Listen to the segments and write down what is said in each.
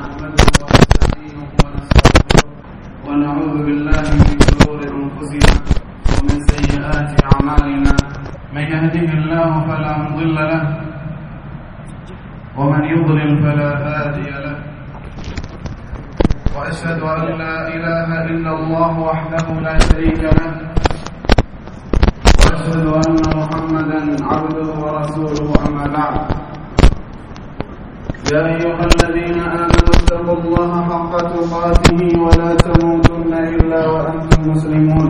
نحمده ونستعينه ونستغفره ونعوذ بالله من شرور أنفسنا ومن سيئات أعمالنا. من يهده الله فلا مضل له ومن يضلل فلا هادي له. وأشهد أن لا إله إلا الله وحده لا شريك له، وأشهد أن محمدا عبده ورسوله. أما بعد، يا أيها الذين آمنوا اتقوا الله حق تقاته ولا تموتن إلا وأنتم مسلمون.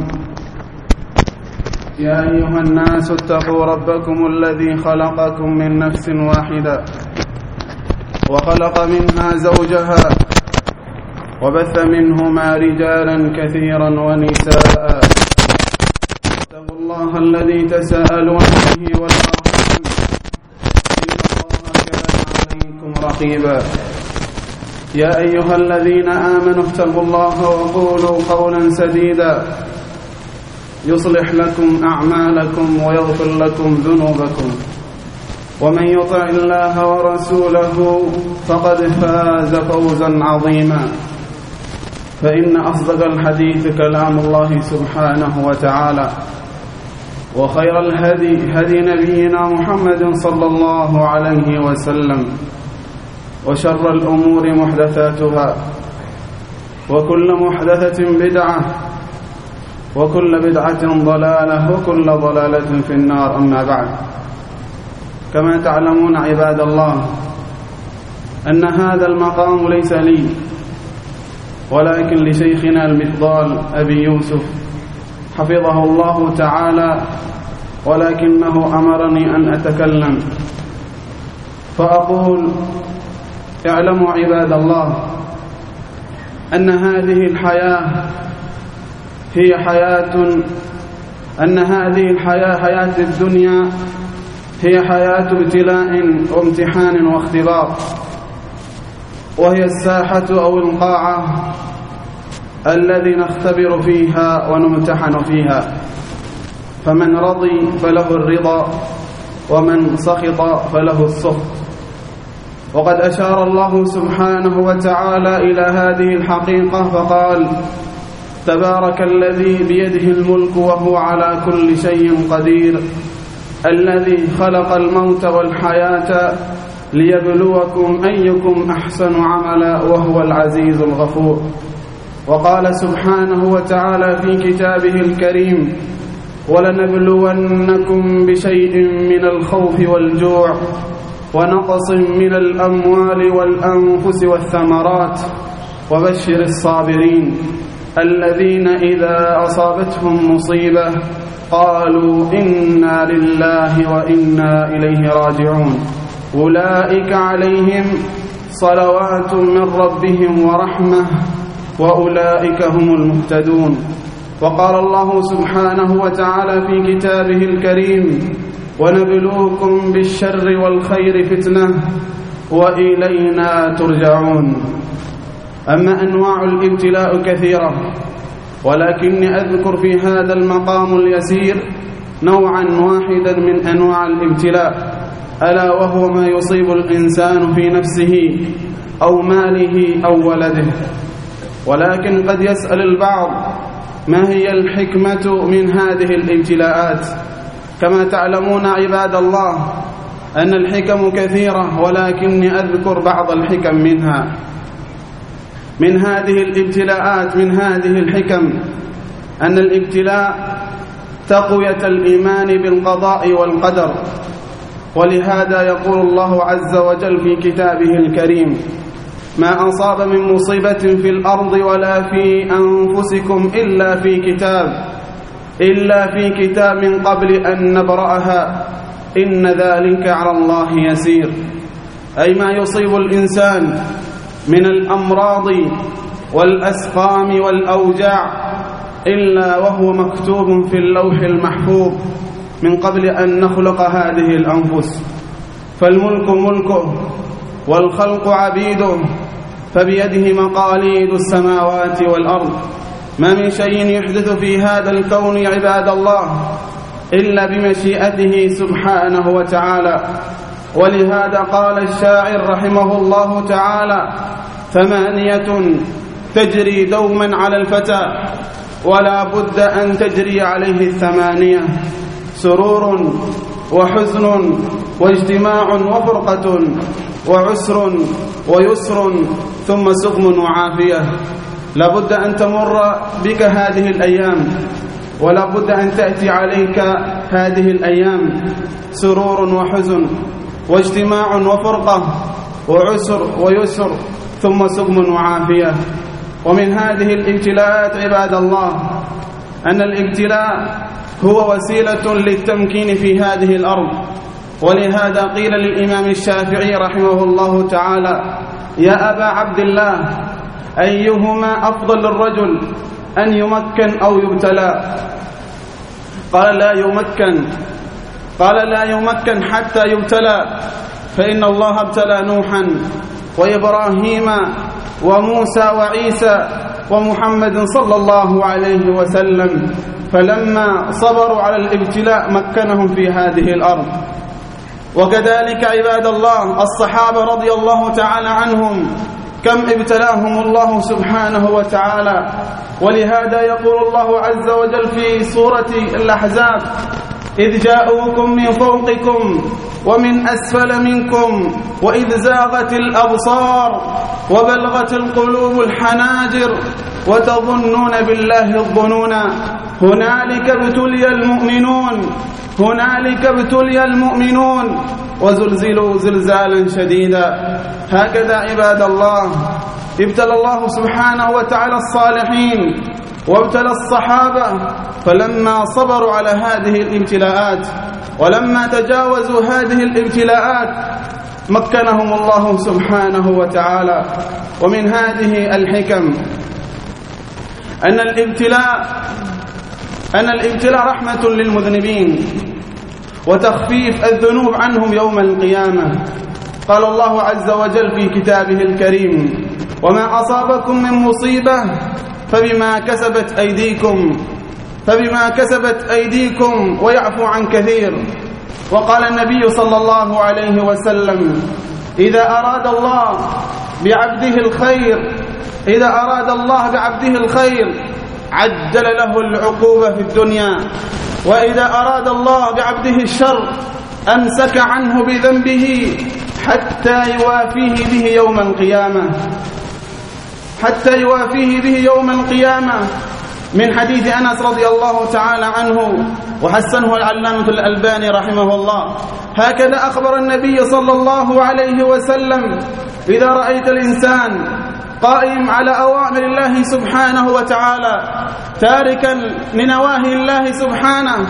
يا أيها الناس اتقوا ربكم الذي خلقكم من نفس واحدة وخلق منها زوجها وبث منهما رجالا كثيرا ونساء. اتقوا الله الذي تساءلون به والأرحام، إن الله كان عليكم رقيبا. يا أيها الذين آمنوا اتقوا الله وقولوا قولا سديدا يصلح لكم أعمالكم ويغفر لكم ذنوبكم، ومن يطع الله ورسوله فقد فاز فوزا عظيما. فإن أصدق الحديث كلام الله سبحانه وتعالى، وخير الهدي هدي نبينا محمد صلى الله عليه وسلم، وشر الأمور محدثاتها، وكل محدثة بدعة، وكل بدعة ضلالة، وكل ضلالة في النار. أما بعد، كما تعلمون عباد الله أن هذا المقام ليس لي ولكن لشيخنا المفضال أبي يوسف حفظه الله تعالى، ولكنه أمرني أن أتكلم فأقول: اعلموا عباد الله أن هذه الحياة هي حياة الدنيا هي حياة ابتلاء وامتحان واختبار، وهي الساحة أو القاعة الذي نختبر فيها ونمتحن فيها. فمن رضي فله الرضا، ومن سخط فله السخط. وقد أشار الله سبحانه وتعالى إلى هذه الحقيقة فقال: تبارك الذي بيده الملك وهو على كل شيء قدير، الذي خلق الموت والحياة ليبلوكم أيكم أحسن عملا وهو العزيز الغفور. وقال سبحانه وتعالى في كتابه الكريم: ولنبلونكم بشيء من الخوف والجوع ونقص من الأموال والأنفس والثمرات وبشر الصابرين الذين إذا أصابتهم مصيبة قالوا إنا لله وإنا إليه راجعون، أولئك عليهم صلوات من ربهم ورحمة وأولئك هم المهتدون. وقال الله سبحانه وتعالى في كتابه الكريم: ونبلوكم بالشر والخير فتنة وإلينا ترجعون. أما أنواع الابتلاء كثيرة، ولكني أذكر في هذا المقام اليسير نوعا واحدا من أنواع الابتلاء، ألا وهو ما يصيب الإنسان في نفسه أو ماله أو ولده. ولكن قد يسأل البعض: ما هي الحكمة من هذه الابتلاءات؟ كما تعلمون عباد الله أن الحكم كثيرة، ولكني أذكر بعض الحكم منها. من هذه الابتلاءات، من هذه الحكم، أن الابتلاء تقوية الإيمان بالقضاء والقدر. ولهذا يقول الله عز وجل في كتابه الكريم: ما أصاب من مصيبة في الأرض ولا في أنفسكم إلا في كتاب من قبل أن نبرأها إن ذلك على الله يسير. أي ما يصيب الإنسان من الأمراض والأسقام والأوجاع إلا وهو مكتوب في اللوح المحفوظ من قبل أن نخلق هذه الأنفس. فالملك ملكه والخلق عبيده، فبيده مقاليد السماوات والأرض. ما من شيء يحدث في هذا الكون عباد الله إلا بمشيئته سبحانه وتعالى. ولهذا قال الشاعر رحمه الله تعالى: 8 تجري دوما على الفتى ولا بد أن تجري عليه 8: سرور وحزن واجتماع وفرقة وعسر ويسر ثم سقم وعافية. لا بد أن تمر بك هذه الأيام، ولا بد أن تأتي عليك هذه الأيام: سرور وحزن واجتماع وفرقة وعسر ويسر ثم سقم وعافية. ومن هذه الابتلاءات عباد الله أن الابتلاء هو وسيلة للتمكين في هذه الأرض، ولهذا قيل للإمام الشافعي رحمه الله تعالى: يا أبا عبد الله، أيهما أفضل للرجل، أن يمكن أو يبتلى؟ قال: لا يمكن حتى يبتلى، فإن الله ابتلى نوحا وإبراهيم وموسى وعيسى ومحمد صلى الله عليه وسلم، فلما صبروا على الابتلاء مكنهم في هذه الأرض. وكذلك عباد الله الصحابة رضي الله تعالى عنهم كم ابتلاهم الله سبحانه وتعالى. ولهذا يقول الله عز وجل في سورة الأحزاب: إذ جاءوكم من فوقكم ومن أسفل منكم وإذ زاغت الأبصار وبلغت القلوب الحناجر وتظنون بالله الظنون هنالك ابتلي المؤمنون وزلزلوا زلزالا شديدا. هكذا عباد الله ابتلى الله سبحانه وتعالى الصالحين وابتلى الصحابة، فلما صبروا على هذه الابتلاءات ولما تجاوزوا هذه الابتلاءات مكنهم الله سبحانه وتعالى. ومن هذه الحكم أن الابتلاء رحمة للمذنبين وتخفيف الذنوب عنهم يوم القيامة. قال الله عز وجل في كتابه الكريم: وما أصابكم من مصيبة فبما كسبت أيديكم ويعفو عن كثير. وقال النبي صلى الله عليه وسلم: إذا أراد الله بعبده الخير عجل له العقوبة في الدنيا، وإذا أراد الله بعبده الشر أمسك عنه بذنبه حتى يوافيه به يوم القيامة. من حديث أنس رضي الله تعالى عنه وحسنه العلامة الألباني رحمه الله: هكذا أخبر النبي صلى الله عليه وسلم: إذا رأيت الإنسان قائم على أوامر الله سبحانه وتعالى تاركا لنواهي الله سبحانه،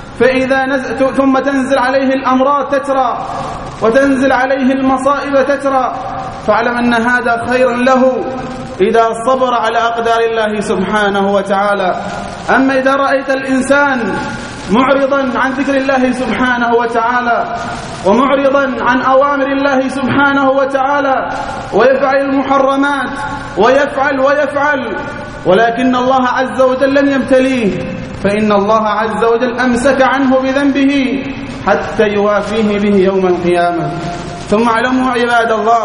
ثم تنزل عليه الأمراض تترى وتنزل عليه المصائب تترى، فاعلم أن هذا خير له إذا صبر على أقدار الله سبحانه وتعالى. أما إذا رأيت الإنسان معرضا عن ذكر الله سبحانه وتعالى ومعرضا عن أوامر الله سبحانه وتعالى ويفعل المحرمات ويفعل ولكن الله عز وجل لم يبتليه، فإن الله عز وجل أمسك عنه بذنبه حتى يوافيه به يوم القيامة. ثم اعلموا عباد الله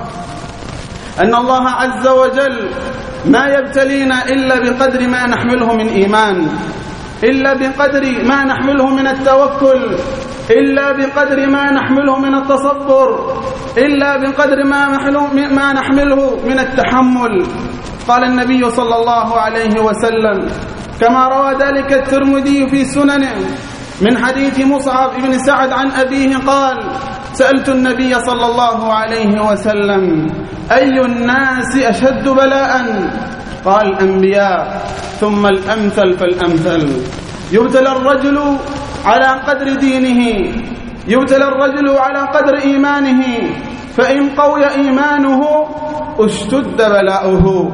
أن الله عز وجل ما يبتلينا إلا بقدر ما نحمله من إيمان، إلا بقدر ما نحمله من التوكل، إلا بقدر ما نحمله من التصبر، إلا بقدر ما نحمله من التحمل. قال النبي صلى الله عليه وسلم كما روى ذلك الترمذي في سننه من حديث مصعب بن سعد عن أبيه قال: سألت النبي صلى الله عليه وسلم: أي الناس أشد بلاء؟ قال: الأنبياء ثم الأمثل فالأمثل. يبتلى الرجل على قدر دينه، يبتلى الرجل على قدر إيمانه، فإن قوي إيمانه اشتد بلاؤه،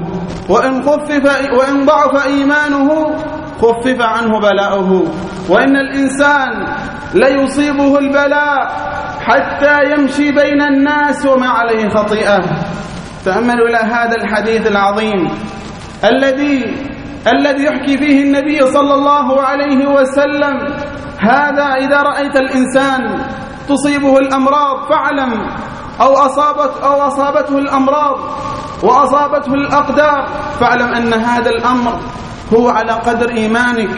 وإن ضعف إيمانه خفف عنه بلاؤه. وإن الإنسان ليصيبه البلاء حتى يمشي بين الناس وما عليه خطيئة. تأملوا إلى هذا الحديث العظيم الذي يحكي فيه النبي صلى الله عليه وسلم: هذا إذا رأيت الإنسان تصيبه الأمراض فاعلم، أو أصابته الأمراض وأصابته الأقدار، فاعلم أن هذا الأمر هو على قدر إيمانك،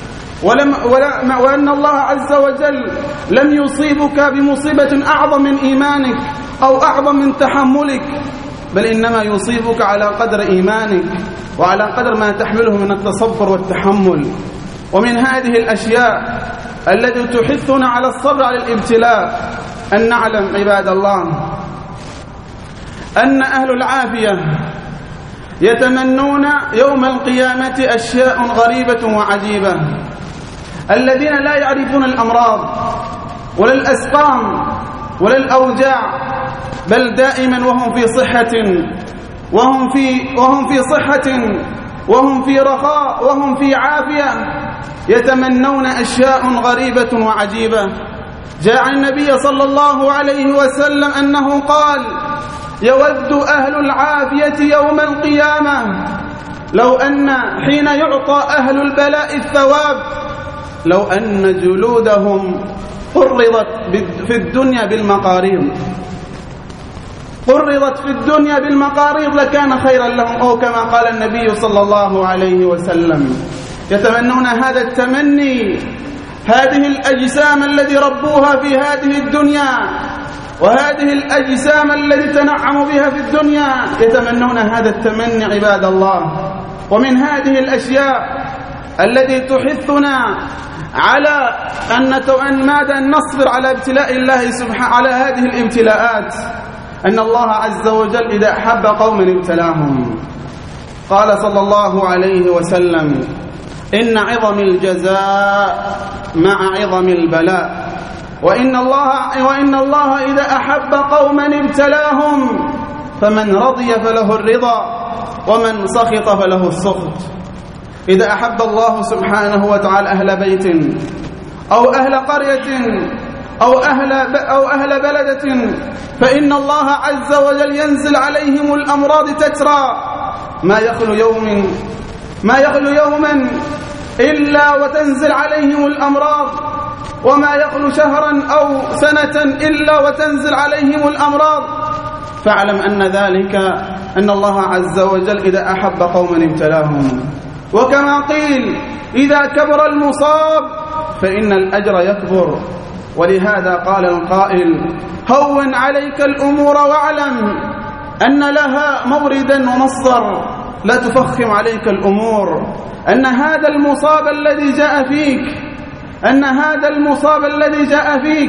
وأن الله عز وجل لم يصيبك بمصيبة أعظم من إيمانك أو أعظم من تحملك، بل إنما يصيبك على قدر إيمانك وعلى قدر ما تحمله من التصبر والتحمل. ومن هذه الأشياء التي تحثنا على الصبر على الابتلاء أن نعلم عباد الله أن أهل العافية يتمنون يوم القيامة أشياء غريبة وعجيبة. الذين لا يعرفون الأمراض ولا الأسقام ولا الأوجاع، بل دائما وهم في صحة وهم في رخاء وهم في عافية، يتمنون أشياء غريبة وعجيبة. جاء عن النبي صلى الله عليه وسلم أنه قال: يود أهل العافية يوم القيامة لو أن حين يعطى أهل البلاء الثواب لو أن جلودهم قرضت في الدنيا بالمقاريض لكان خيرا لهم، أو كما قال النبي صلى الله عليه وسلم. يتمنون هذا التمني، هذه الأجسام التي ربوها في هذه الدنيا وهذه الأجسام التي تنعموا بها في الدنيا، يتمنون هذا التمني عباد الله. ومن هذه الأشياء التي تحثنا على أن نصبر على ابتلاء الله سبحانه، على هذه الابتلاءات، أن الله عز وجل إذا أحب قوما ابتلاهم. قال صلى الله عليه وسلم: إن عظم الجزاء مع عظم البلاء، وإن الله إذا أحب قوما ابتلاهم، فمن رضي فله الرضا ومن سخط فله السخط. إذا أحب الله سبحانه وتعالى أهل بيت أو أهل قرية أو أهل بلدة، فإن الله عز وجل ينزل عليهم الأمراض تترى، ما يخلو يوما إلا وتنزل عليهم الأمراض، وما يخلو شهرا أو سنة إلا وتنزل عليهم الأمراض. فاعلم أن ذلك أن الله عز وجل إذا أحب قوما ابتلاهم. وكما قيل: إذا كبر المصاب فإن الأجر يكبر. ولهذا قال القائل: هون عليك الأمور واعلم أن لها موردا ومصدر، لا تفخم عليك الأمور. أن هذا المصاب الذي جاء فيك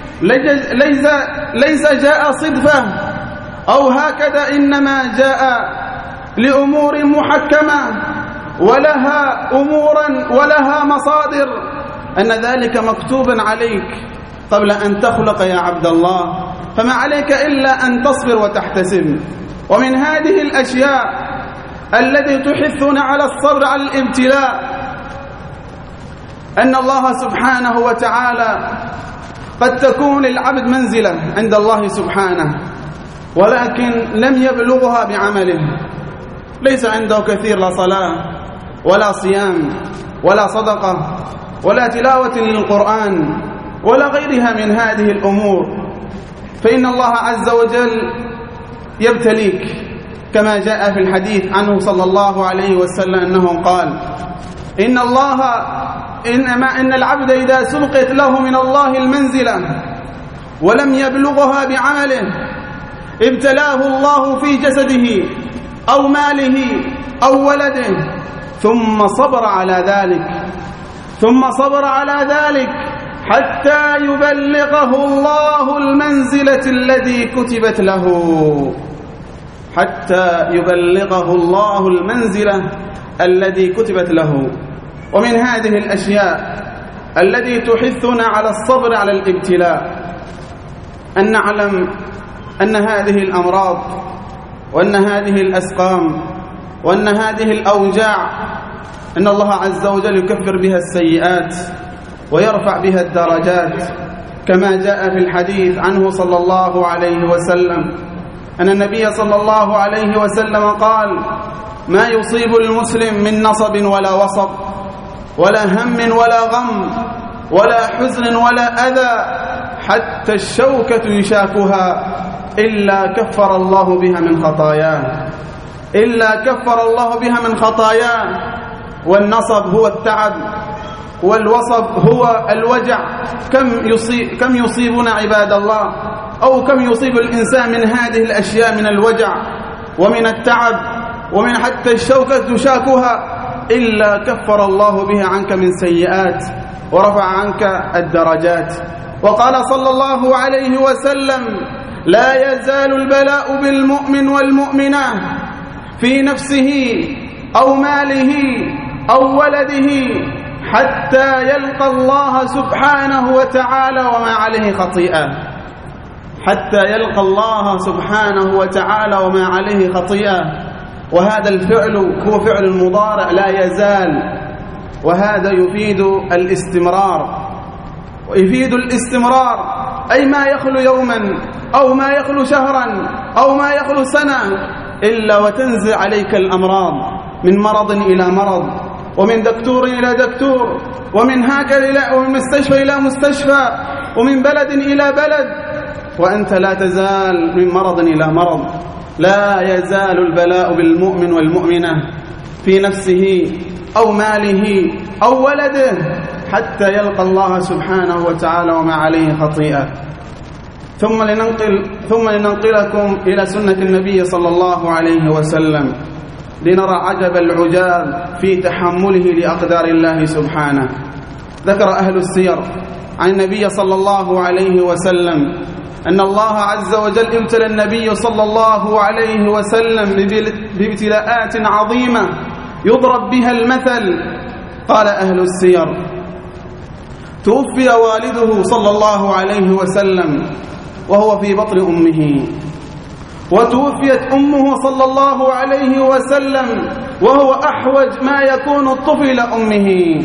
ليس جاء صدفة أو هكذا، إنما جاء لأمور محكمة ولها مصادر، أن ذلك مكتوبا عليك قبل أن تخلق يا عبد الله، فما عليك إلا أن تصبر وتحتسب. ومن هذه الأشياء التي تحثنا على الصبر على الابتلاء أن الله سبحانه وتعالى قد تكون للعبد منزلة عند الله سبحانه، ولكن لم يبلغها بعمله، ليس عنده كثير لا صلاة ولا صيام ولا صدقة ولا تلاوة للقرآن ولا غيرها من هذه الأمور، فإن الله عز وجل يبتليك، كما جاء في الحديث عنه صلى الله عليه وسلم أنه قال: إن العبد إذا سبقت له من الله المنزلة ولم يبلغها بعمله ابتلاه الله في جسده أو ماله أو ولده، ثم صبر على ذلك حتى يبلغه الله المنزلة التي كتبت له. ومن هذه الأشياء التي تحثنا على الصبر على الابتلاء أن نعلم أن هذه الأمراض وأن هذه الأسقام وأن هذه الأوجاع أن الله عز وجل يكفر بها السيئات ويرفع بها الدرجات، كما جاء في الحديث عنه صلى الله عليه وسلم أن النبي صلى الله عليه وسلم قال: ما يصيب المسلم من نصب ولا وصب ولا هم ولا غم ولا حزن ولا أذى حتى الشوكة يشاكها إلا كفر الله بها من خطاياه، إلا كفر الله بها من خطاياه. والنصب هو التعب، والوصب هو الوجع. كم يصيبنا عباد الله، أو كم يصيب الإنسان من هذه الأشياء من الوجع ومن التعب ومن حتى الشوكة تشاكها، إلا كفر الله بها عنك من سيئات ورفع عنك الدرجات. وقال صلى الله عليه وسلم: لا يزال البلاء بالمؤمن والمؤمنة في نفسه أو ماله أو ولده حتى يلقى الله سبحانه وتعالى وما عليه خطيئة، حتى يلقى الله سبحانه وتعالى وما عليه خطيئة. وهذا الفعل هو فعل مضارع لا يزال، وهذا يفيد الاستمرار، ويفيد الاستمرار أي ما يخلو يوما أو ما يخلو شهرا أو ما يخلو سنة إلا وتنزل عليك الأمراض، من مرض إلى مرض، ومن دكتور إلى دكتور، ومن مستشفى إلى مستشفى، ومن بلد إلى بلد، وأنت لا تزال من مرض إلى مرض. لا يزال البلاء بالمؤمن والمؤمنة في نفسه أو ماله أو ولده حتى يلقى الله سبحانه وتعالى وما عليه خطيئة. ثم لننقلكم إلى سنة النبي صلى الله عليه وسلم لنرى عجب العجاب في تحمله لأقدار الله سبحانه. ذكر أهل السير عن النبي صلى الله عليه وسلم أن الله عز وجل ابتلى النبي صلى الله عليه وسلم بابتلاءات عظيمة يضرب بها المثل. قال أهل السير: توفي والده صلى الله عليه وسلم وهو في بطن أمه، وتوفيت أمه صلى الله عليه وسلم وهو أحوج ما يكون الطفل إلى أمه،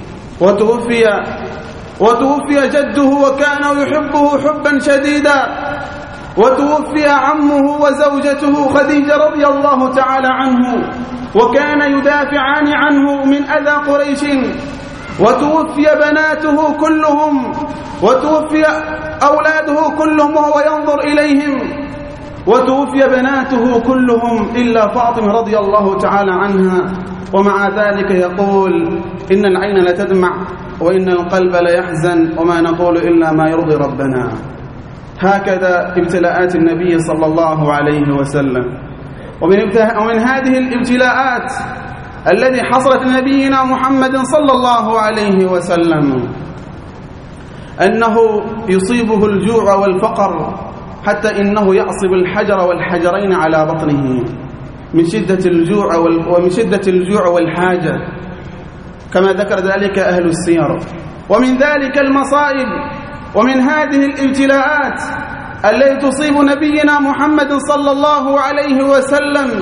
وتوفي جده وكان يحبه حبا شديدا، وتوفي عمه وزوجته خديجة رضي الله تعالى عنه وكان يدافعان عنه من أذى قريش، وتوفي بناته كلهم، وتوفي أولاده كلهم وهو ينظر إليهم، وتوفي بناته كلهم إلا فاطمة رضي الله تعالى عنها. ومع ذلك يقول: إن العين لتدمع وإن القلب ليحزن وما نقول إلا ما يرضي ربنا. هكذا ابتلاءات النبي صلى الله عليه وسلم. ومن هذه الابتلاءات الذي حصلت لنبينا محمد صلى الله عليه وسلم أنه يصيبه الجوع والفقر، حتى إنه يعصب الحجر والحجرين على بطنه من شدة الجوع ومن شدة الجوع والحاجة، كما ذكر ذلك أهل السير. ومن ذلك المصائب ومن هذه الابتلاءات التي تصيب نبينا محمد صلى الله عليه وسلم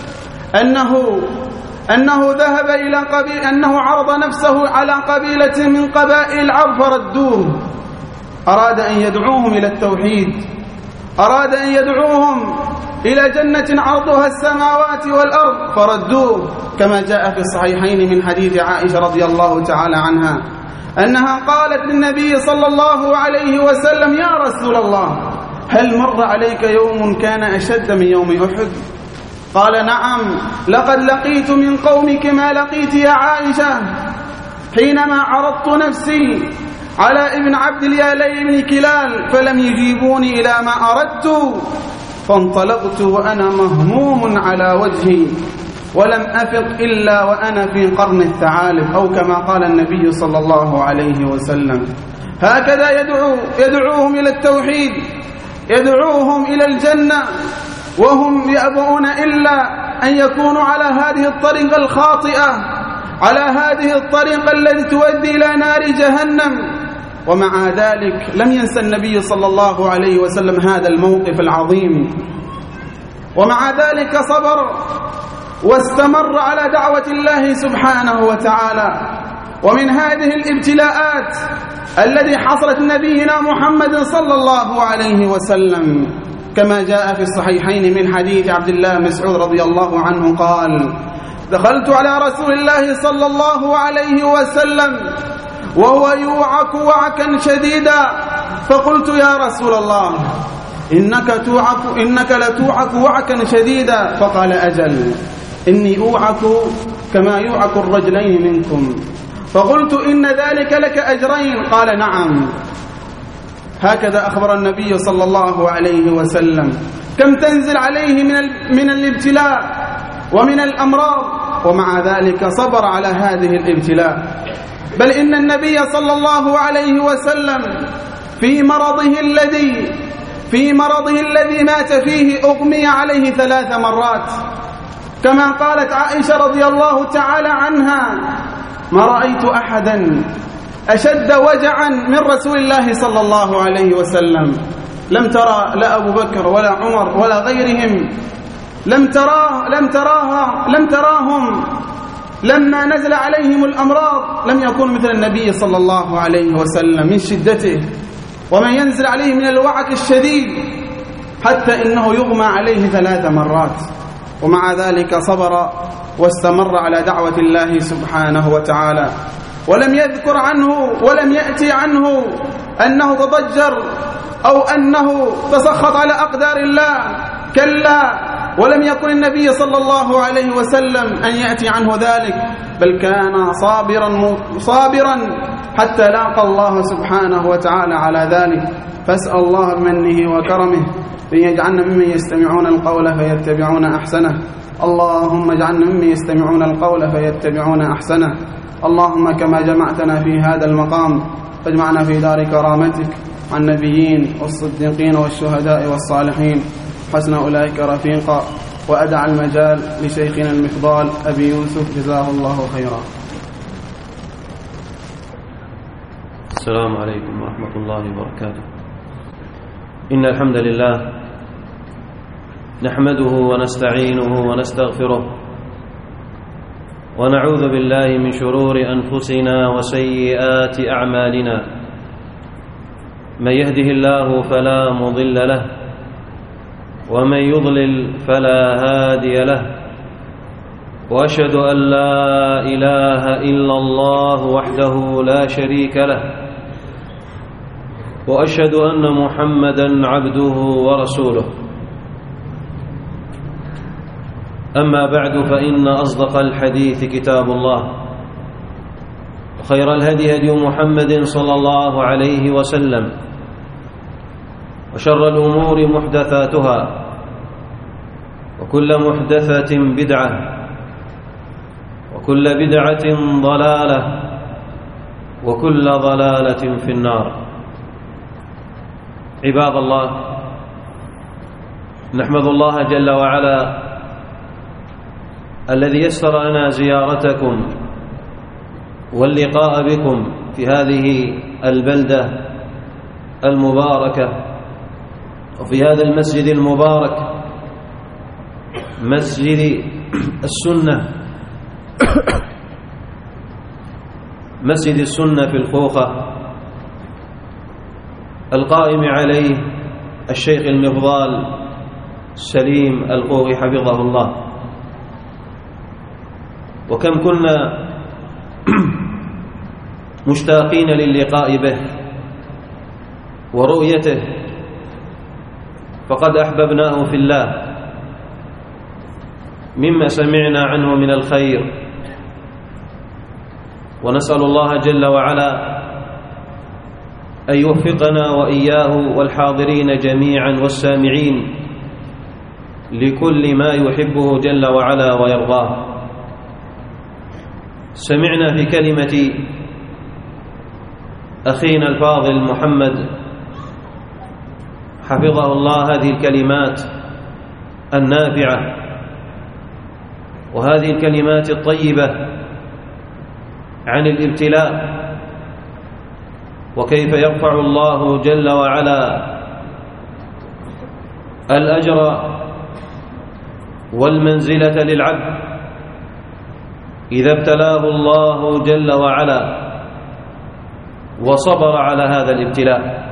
أنه عرض نفسه على قبيلة من قبائل العرب فردوه. أراد أن يدعوهم إلى التوحيد، أراد أن يدعوهم إلى جنة عرضها السماوات والأرض فردوه، كما جاء في الصحيحين من حديث عائشة رضي الله تعالى عنها أنها قالت للنبي صلى الله عليه وسلم: يا رسول الله، هل مر عليك يوم كان أشد من يوم أحد؟ قال: نعم، لقد لقيت من قومك ما لقيت يا عائشة، حينما عرضت نفسي على ابن عبد اليالي بن كلال فلم يجيبوني إلى ما أردت، فانطلقت وأنا مهموم على وجهي ولم أفق إلا وأنا في قرن الثعالب، أو كما قال النبي صلى الله عليه وسلم. هكذا يدعوهم إلى التوحيد، يدعوهم إلى الجنة، وهم يأبون إلا أن يكونوا على هذه الطريقة الخاطئة، على هذه الطريقة التي تؤدي إلى نار جهنم. ومع ذلك لم ينسى النبي صلى الله عليه وسلم هذا الموقف العظيم، ومع ذلك صبر واستمر على دعوة الله سبحانه وتعالى. ومن هذه الابتلاءات التي حصلت نبينا محمد صلى الله عليه وسلم كما جاء في الصحيحين من حديث عبد الله بن مسعود رضي الله عنه قال: دخلت على رسول الله صلى الله عليه وسلم وهو يوعك وعكا شديدا، فقلت: يا رسول الله، إنك لتوعك وعكا شديدا. فقال أجل، إني أوعك كما يوعك الرجلين منكم. فقلت إن ذلك لك أجرين. قال نعم. هكذا أخبر النبي صلى الله عليه وسلم. كم تنزل عليه من الابتلاء ومن الأمراض، ومع ذلك صبر على هذه الابتلاء. بل إن النبي صلى الله عليه وسلم في مرضه الذي مات فيه أغمي عليه 3 مرات، كما قالت عائشة رضي الله تعالى عنها: ما رأيت أحدا أشد وجعا من رسول الله صلى الله عليه وسلم. لم ترى لا أبو بكر ولا عمر ولا غيرهم، لم تراهم لما نزل عليهم الأمراض لم يكن مثل النبي صلى الله عليه وسلم من شدته، ومن ينزل عليه من الوعك الشديد حتى إنه يغمى عليه 3 مرات، ومع ذلك صبر واستمر على دعوة الله سبحانه وتعالى، ولم يذكر عنه ولم يأتي عنه أنه تضجر أو أنه تسخط على أقدار الله، كلا، ولم يكن النبي صلى الله عليه وسلم أن يأتي عنه ذلك، بل كان صابرا حتى لاقى الله سبحانه وتعالى على ذلك. فاسأل الله بمنه وكرمه أن يجعلنا ممن يستمعون القول فيتبعون أحسنه. اللهم اجعلنا ممن يستمعون القول فيتبعون أحسنه. اللهم كما جمعتنا في هذا المقام فاجمعنا في دار كرامتك عن النبيين والصديقين والشهداء والصالحين، حسن أولئك رفيقا. وأدع المجال لشيخنا المفضال أبي يوسف جزاه الله خيرا. السلام عليكم ورحمة الله وبركاته. إن الحمد لله نحمده ونستعينه ونستغفره، ونعوذ بالله من شرور أنفسنا وسيئات أعمالنا. من يهده الله فلا مضل له، ومن يضلل فلا هادي له. وأشهد أن لا إله إلا الله وحده لا شريك له، وأشهد أن محمدًا عبده ورسوله. أما بعد، فإن أصدق الحديث كتاب الله، وخير الهدي هدي محمد صلى الله عليه وسلم، وشر الأمور محدثاتها، وكل محدثة بدعة، وكل بدعة ضلالة، وكل ضلالة في النار. عباد الله، نحمد الله جل وعلا الذي يسر لنا زيارتكم واللقاء بكم في هذه البلدة المباركة، وفي هذا المسجد المبارك، مسجد السنة، مسجد السنة في الخوخة، القائم عليه الشيخ المفضال سليم الخوخي حفظه الله. وكم كنا مشتاقين للقاء به ورؤيته، فقد أحببناه في الله مما سمعنا عنه من الخير، ونسأل الله جل وعلا أن يوفقنا وإياه والحاضرين جميعا والسامعين لكل ما يحبه جل وعلا ويرضاه. سمعنا في كلمة أخينا الفاضل محمد حفظه الله هذه الكلمات النافعة وهذه الكلمات الطيبة عن الابتلاء، وكيف يرفع الله جل وعلا الأجر والمنزلة للعبد إذا ابتلاه الله جل وعلا وصبر على هذا الابتلاء.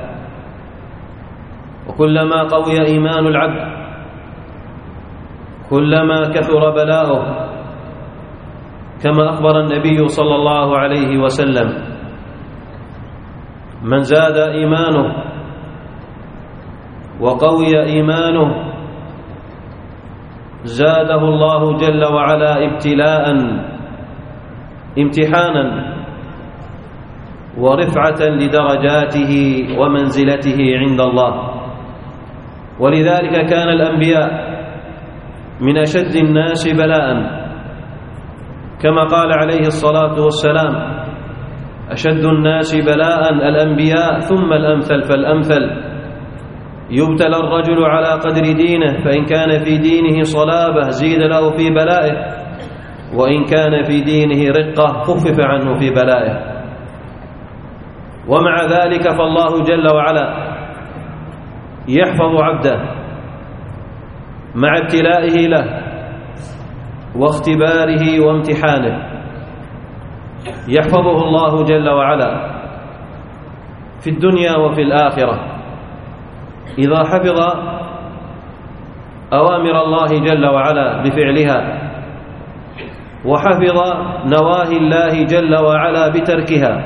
وكلما قوي إيمان العبد كلما كثر بلاؤه، كما أخبر النبي صلى الله عليه وسلم: من زاد إيمانه وقوي إيمانه زاده الله جل وعلا ابتلاء امتحانا ورفعة لدرجاته ومنزلته عند الله. ولذلك كان الأنبياء من أشد الناس بلاء، كما قال عليه الصلاة والسلام: أشد الناس بلاء الأنبياء ثم الأمثل فالأمثل. يبتلى الرجل على قدر دينه، فإن كان في دينه صلابة زيد له في بلائه، وإن كان في دينه رقة خفف عنه في بلائه. ومع ذلك فالله جل وعلا يحفظ عبده مع ابتلائه له واختباره وامتحانه. يحفظه الله جل وعلا في الدنيا وفي الآخرة إذا حفظ أوامر الله جل وعلا بفعلها، وحفظ نواهي الله جل وعلا بتركها،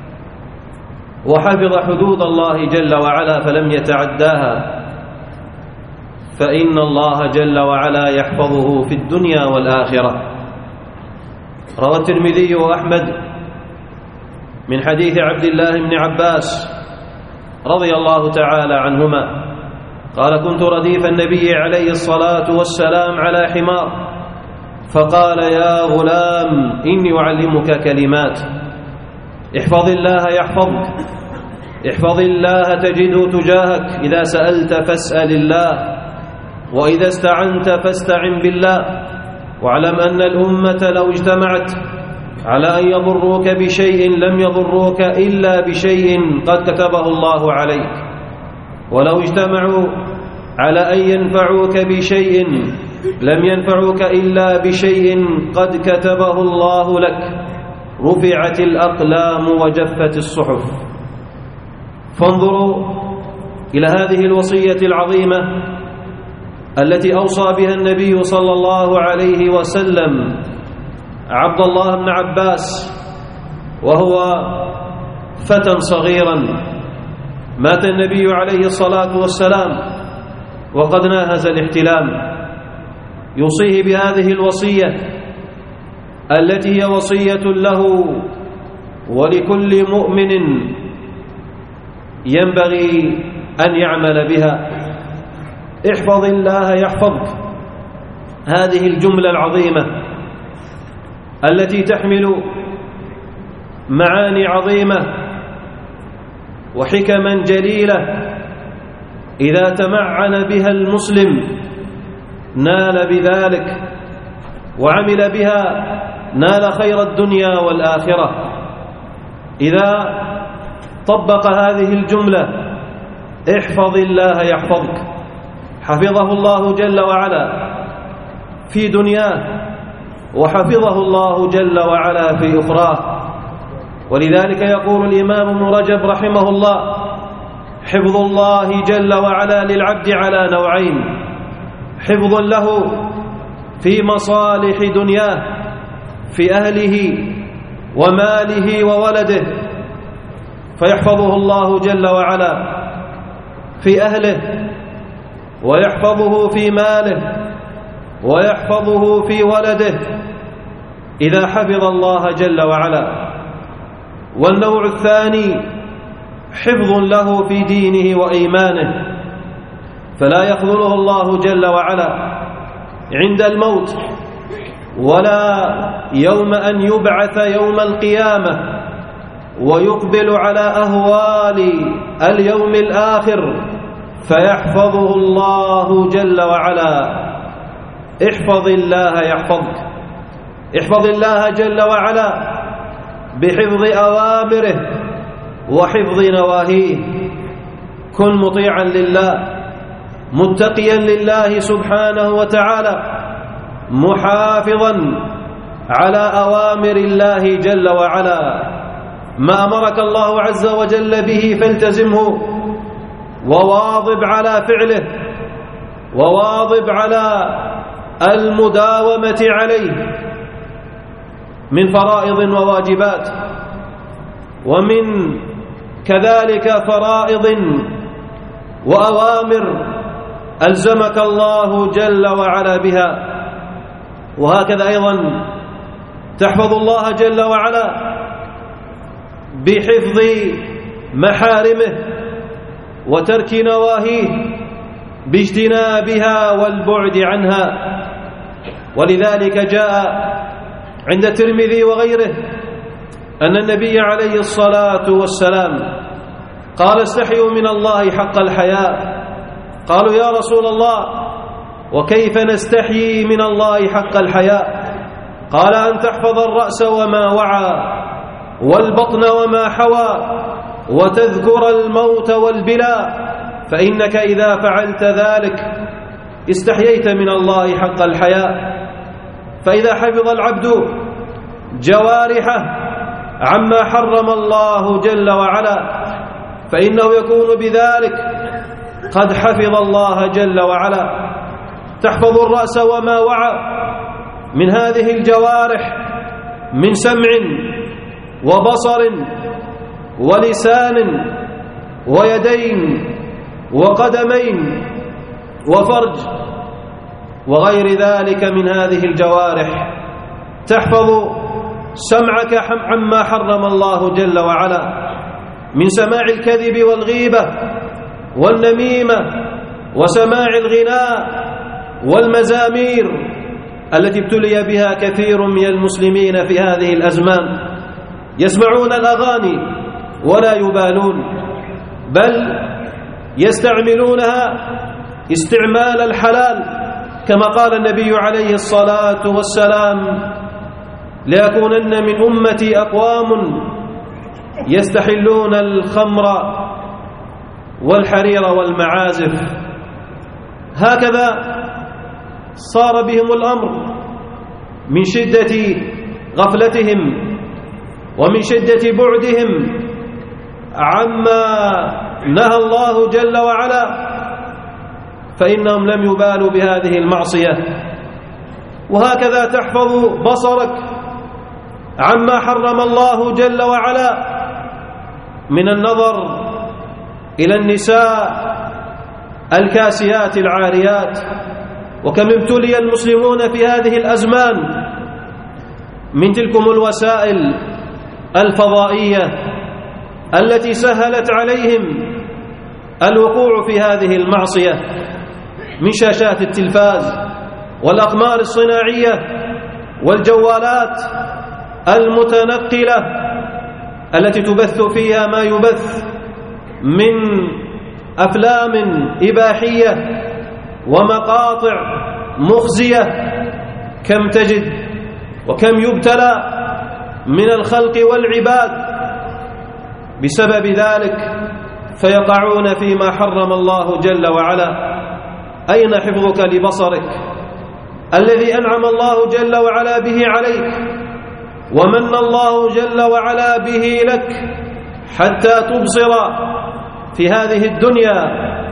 وحفظ حدود الله جل وعلا فلم يتعداها، فإن الله جل وعلا يحفظه في الدنيا والآخرة. روى الترمذي وأحمد من حديث عبد الله بن عباس رضي الله تعالى عنهما قال: كنت رديف النبي عليه الصلاة والسلام على حمار، فقال: يا غلام إني أعلمك كلمات، احفظ الله يحفظك، احفظ الله تجده تجاهك، إذا سألت فاسأل الله، وإذا استعنت فاستعن بالله، واعلم أن الأمة لو اجتمعت على أن يضروك بشيء لم يضروك إلا بشيء قد كتبه الله عليك، ولو اجتمعوا على أن ينفعوك بشيء لم ينفعوك إلا بشيء قد كتبه الله لك، رفعت الأقلام وجفت الصحف. فانظروا إلى هذه الوصية العظيمة التي أوصى بها النبي صلى الله عليه وسلم عبد الله بن عباس وهو فتى صغيرا. مات النبي عليه الصلاة والسلام وقد ناهز الاحتلام، يوصيه بهذه الوصية التي هي وصية له ولكل مؤمن ينبغي أن يعمل بها: احفظ الله يحفظك. هذه الجملة العظيمة التي تحمل معاني عظيمة وحكما جليلة، إذا تمعن بها المسلم نال بذلك وعمل بها نال خير الدنيا والآخرة. إذا طبق هذه الجملة: احفظ الله يحفظك، حفظه الله جل وعلا في دنياه، وحفظه الله جل وعلا في أخراه. ولذلك يقول الإمام ابن رجب رحمه الله: حفظ الله جل وعلا للعبد على نوعين: حفظ له في مصالح دنياه في أهله وماله وولده، فيحفظه الله جل وعلا في أهله، ويحفظه في ماله، ويحفظه في ولده إذا حفظ الله جل وعلا. والنوع الثاني: حفظ له في دينه وإيمانه، فلا يخذله الله جل وعلا عند الموت ولا يوم أن يبعث يوم القيامة ويقبل على أهوال اليوم الآخر، فيحفظه الله جل وعلا. احفظ الله يحفظك، احفظ الله جل وعلا بحفظ أوامره وحفظ نواهيه. كن مطيعا لله متقيا لله سبحانه وتعالى، محافظا على أوامر الله جل وعلا. ما أمرك الله عز وجل به فالتزمه، وواظب على فعله، وواظب على المداومة عليه من فرائض وواجبات، ومن كذلك فرائض وأوامر ألزمك الله جل وعلا بها. وهكذا أيضا تحفظ الله جل وعلا بحفظ محارمه وترك نواهيه باجتنابها والبعد عنها. ولذلك جاء عند الترمذي وغيره أن النبي عليه الصلاة والسلام قال: استحيوا من الله حق الحياء. قالوا: يا رسول الله، وكيف نستحيي من الله حق الحياء؟ قال: أن تحفظ الرأس وما وعى والبطن وما حوى وتذكر الموت والبلاء، فإنك إذا فعلت ذلك استحييت من الله حق الحياء. فإذا حفظ العبد جوارحه عما حرم الله جل وعلا فإنه يكون بذلك قد حفظ الله جل وعلا. تحفظ الرأس وما وعى من هذه الجوارح من سمع وبصر ولسان ويدين وقدمين وفرج وغير ذلك من هذه الجوارح. تحفظ سمعك عما حرم الله جل وعلا من سماع الكذب والغيبة والنميمة وسماع الغناء والمزامير التي ابتلي بها كثير من المسلمين في هذه الأزمان. يسمعون الأغاني ولا يبالون، بل يستعملونها استعمال الحلال، كما قال النبي عليه الصلاة والسلام: ليكونن من أمتي أقوام يستحلون الخمر والحرير والمعازف. هكذا صار بهم الأمر من شدة غفلتهم ومن شدة بعدهم عما نهى الله جل وعلا، فإنهم لم يبالوا بهذه المعصية. وهكذا تحفظ بصرك عما حرم الله جل وعلا من النظر إلى النساء الكاسيات العاريات. وكم ابتلي المسلمون في هذه الأزمان من تلكم الوسائل الفضائية التي سهلت عليهم الوقوع في هذه المعصية، من شاشات التلفاز والأقمار الصناعية والجوالات المتنقلة التي تبث فيها ما يبث من أفلام إباحية ومقاطع مخزية. كم تجد وكم يبتلى من الخلق والعباد بسبب ذلك فيقعون فيما حرم الله جل وعلا. أين حفظك لبصرك الذي أنعم الله جل وعلا به عليك ومن الله جل وعلا به لك حتى تبصر في هذه الدنيا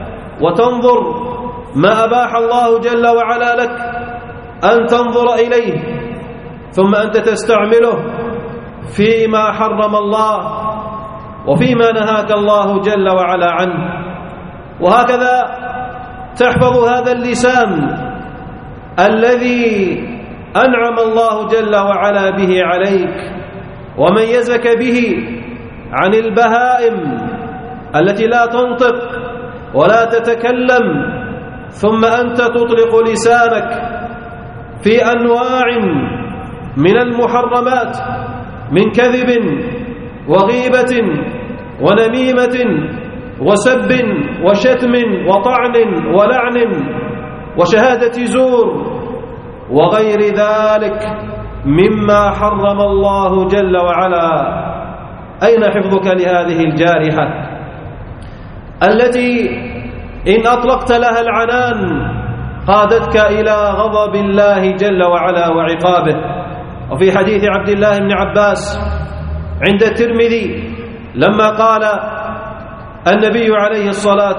وتنظر ما أباح الله جل وعلا لك أن تنظر إليه، ثم أنت تستعمله فيما حرم الله وفيما نهاك الله جل وعلا عنه. وهكذا تحفظ هذا اللسان الذي أنعم الله جل وعلا به عليك وميزك به عن البهائم التي لا تنطق ولا تتكلم، ثم أنت تطلق لسانك في أنواع من المحرمات من كذب وغيبة ونميمة وسب وشتم وطعن ولعن وشهادة زور وغير ذلك مما حرم الله جل وعلا. أين حفظك لهذه الجارحة التي إن أطلقت لها العنان قادتك إلى غضب الله جل وعلا وعقابه؟ وفي حديث عبد الله بن عباس عند الترمذي لما قال النبي عليه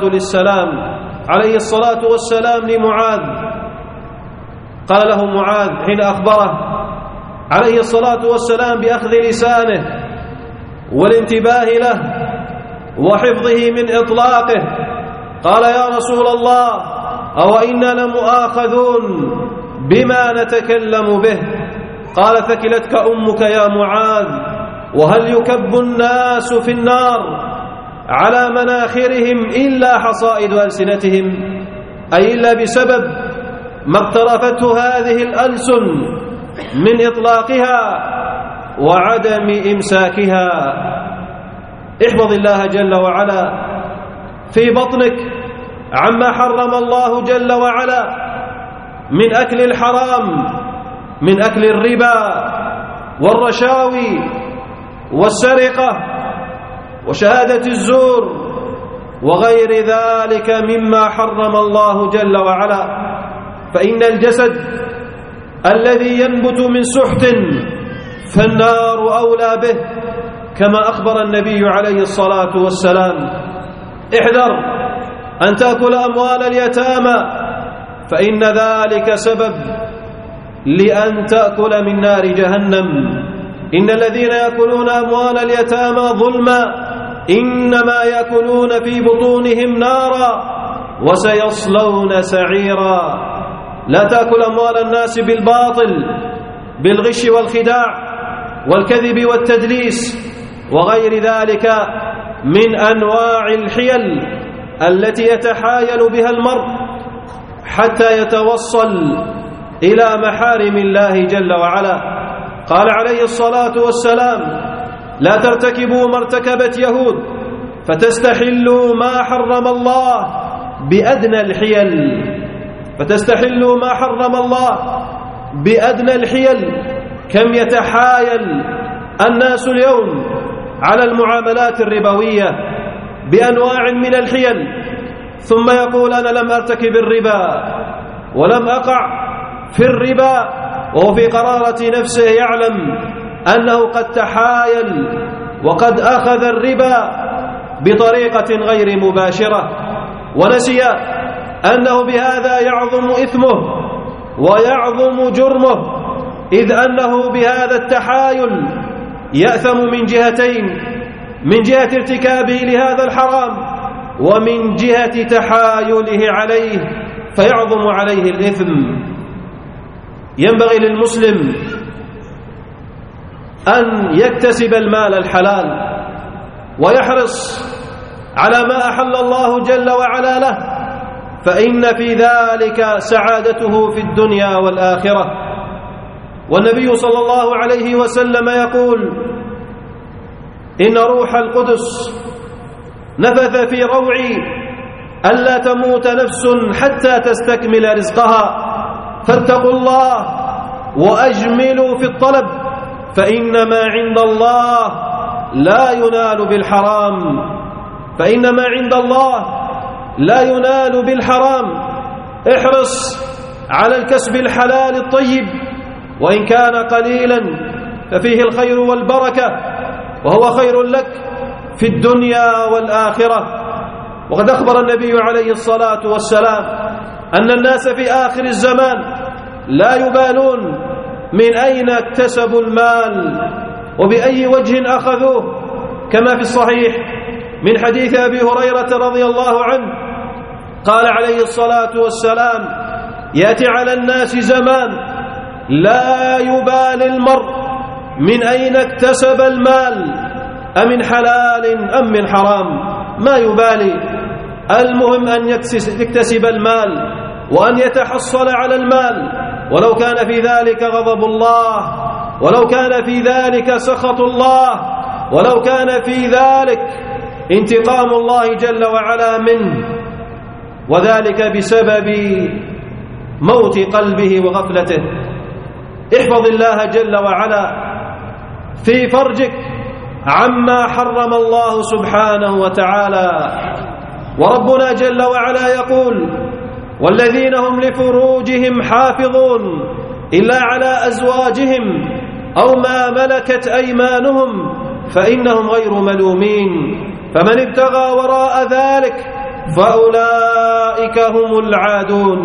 الصلاة والسلام لمعاذ، قال له معاذ حين أخبره عليه الصلاة والسلام بأخذ لسانه والانتباه له وحفظه من إطلاقه، قال: يا رسول الله، أو إنا لمؤاخذون بما نتكلم به؟ قال: ثكلتك أمك يا معاذ، وهل يكب الناس في النار على مناخرهم إلا حصائد ألسنتهم؟ أي إلا بسبب ما اقترفته هذه الألسن من إطلاقها وعدم إمساكها. احفظ الله جل وعلا في بطنك عما حرم الله جل وعلا من أكل الحرام، من أكل الربا والرشاوي والسرقة وشهادة الزور وغير ذلك مما حرم الله جل وعلا. فإن الجسد الذي ينبت من سحت فالنار أولى به، كما أخبر النبي عليه الصلاة والسلام: احذر أن تأكل أموال اليتامى، فإن ذلك سبب لأن تأكل من نار جهنم. إن الذين يأكلون أموال اليتامى ظلما إنما يأكلون في بطونهم نارا وسيصلون سعيرا. لا تأكل أموال الناس بالباطل، بالغش والخداع والكذب والتدليس وغير ذلك من أنواع الحيل التي يتحايل بها المرء حتى يتوصل إلى محارم الله جل وعلا. قال عليه الصلاة والسلام: لا ترتكبوا ما ارتكبت يهود فتستحلوا ما حرم الله بأدنى الحيل، فتستحلوا ما حرم الله بأدنى الحيل. كم يتحايل الناس اليوم على المعاملات الربوية بأنواع من الحيل، ثم يقول: أنا لم أرتكب الربا ولم أقع في الربا، وهو في قرارة نفسه يعلم أنه قد تحايل وقد أخذ الربا بطريقة غير مباشرة، ونسي أنه بهذا يعظم إثمه ويعظم جرمه، إذ أنه بهذا التحايل يأثم من جهتين: من جهة ارتكابه لهذا الحرام، ومن جهة تحايله عليه فيعظم عليه الإثم. ينبغي للمسلم أن يكتسب المال الحلال ويحرص على ما أحل الله جل وعلا له، فإن في ذلك سعادته في الدنيا والآخرة. والنبي صلى الله عليه وسلم يقول: إن روح القدس نفث في روعي ألا تموت نفس حتى تستكمل رزقها، فاتقوا الله وأجملوا في الطلب، فإنما عند الله لا ينال بالحرام، فإنما عند الله لا ينال بالحرام. احرص على الكسب الحلال الطيب، وإن كان قليلا ففيه الخير والبركة، وهو خير لك في الدنيا والآخرة. وقد أخبر النبي عليه الصلاة والسلام أن الناس في آخر الزمان لا يبالون من أين اكتسبوا المال وبأي وجه أخذوه، كما في الصحيح من حديث أبي هريرة رضي الله عنه قال عليه الصلاة والسلام: يأتي على الناس زمان لا يبالي المرء من أين اكتسب المال، أمن حلال أم من حرام، ما يبالي. المهم أن يكتسب المال وأن يتحصل على المال، ولو كان في ذلك غضب الله، ولو كان في ذلك سخط الله، ولو كان في ذلك انتقام الله جل وعلا منه، وذلك بسبب موت قلبه وغفلته. احفظ الله جل وعلا في فرجك عما حرم الله سبحانه وتعالى. وربنا جل وعلا يقول: والذين هم لفروجهم حافظون إلا على أزواجهم أو ما ملكت أيمانهم فإنهم غير ملومين، فمن ابتغى وراء ذلك فأولئك هم العادون.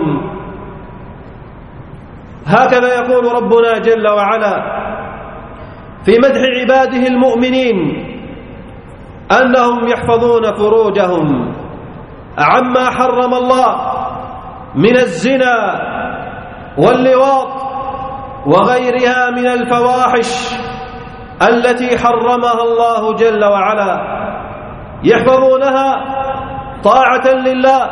هكذا يقول ربنا جل وعلا في مدح عباده المؤمنين أنهم يحفظون فروجهم، عما حرم الله من الزنا واللواط وغيرها من الفواحش التي حرمها الله جل وعلا، يحفظونها طاعة لله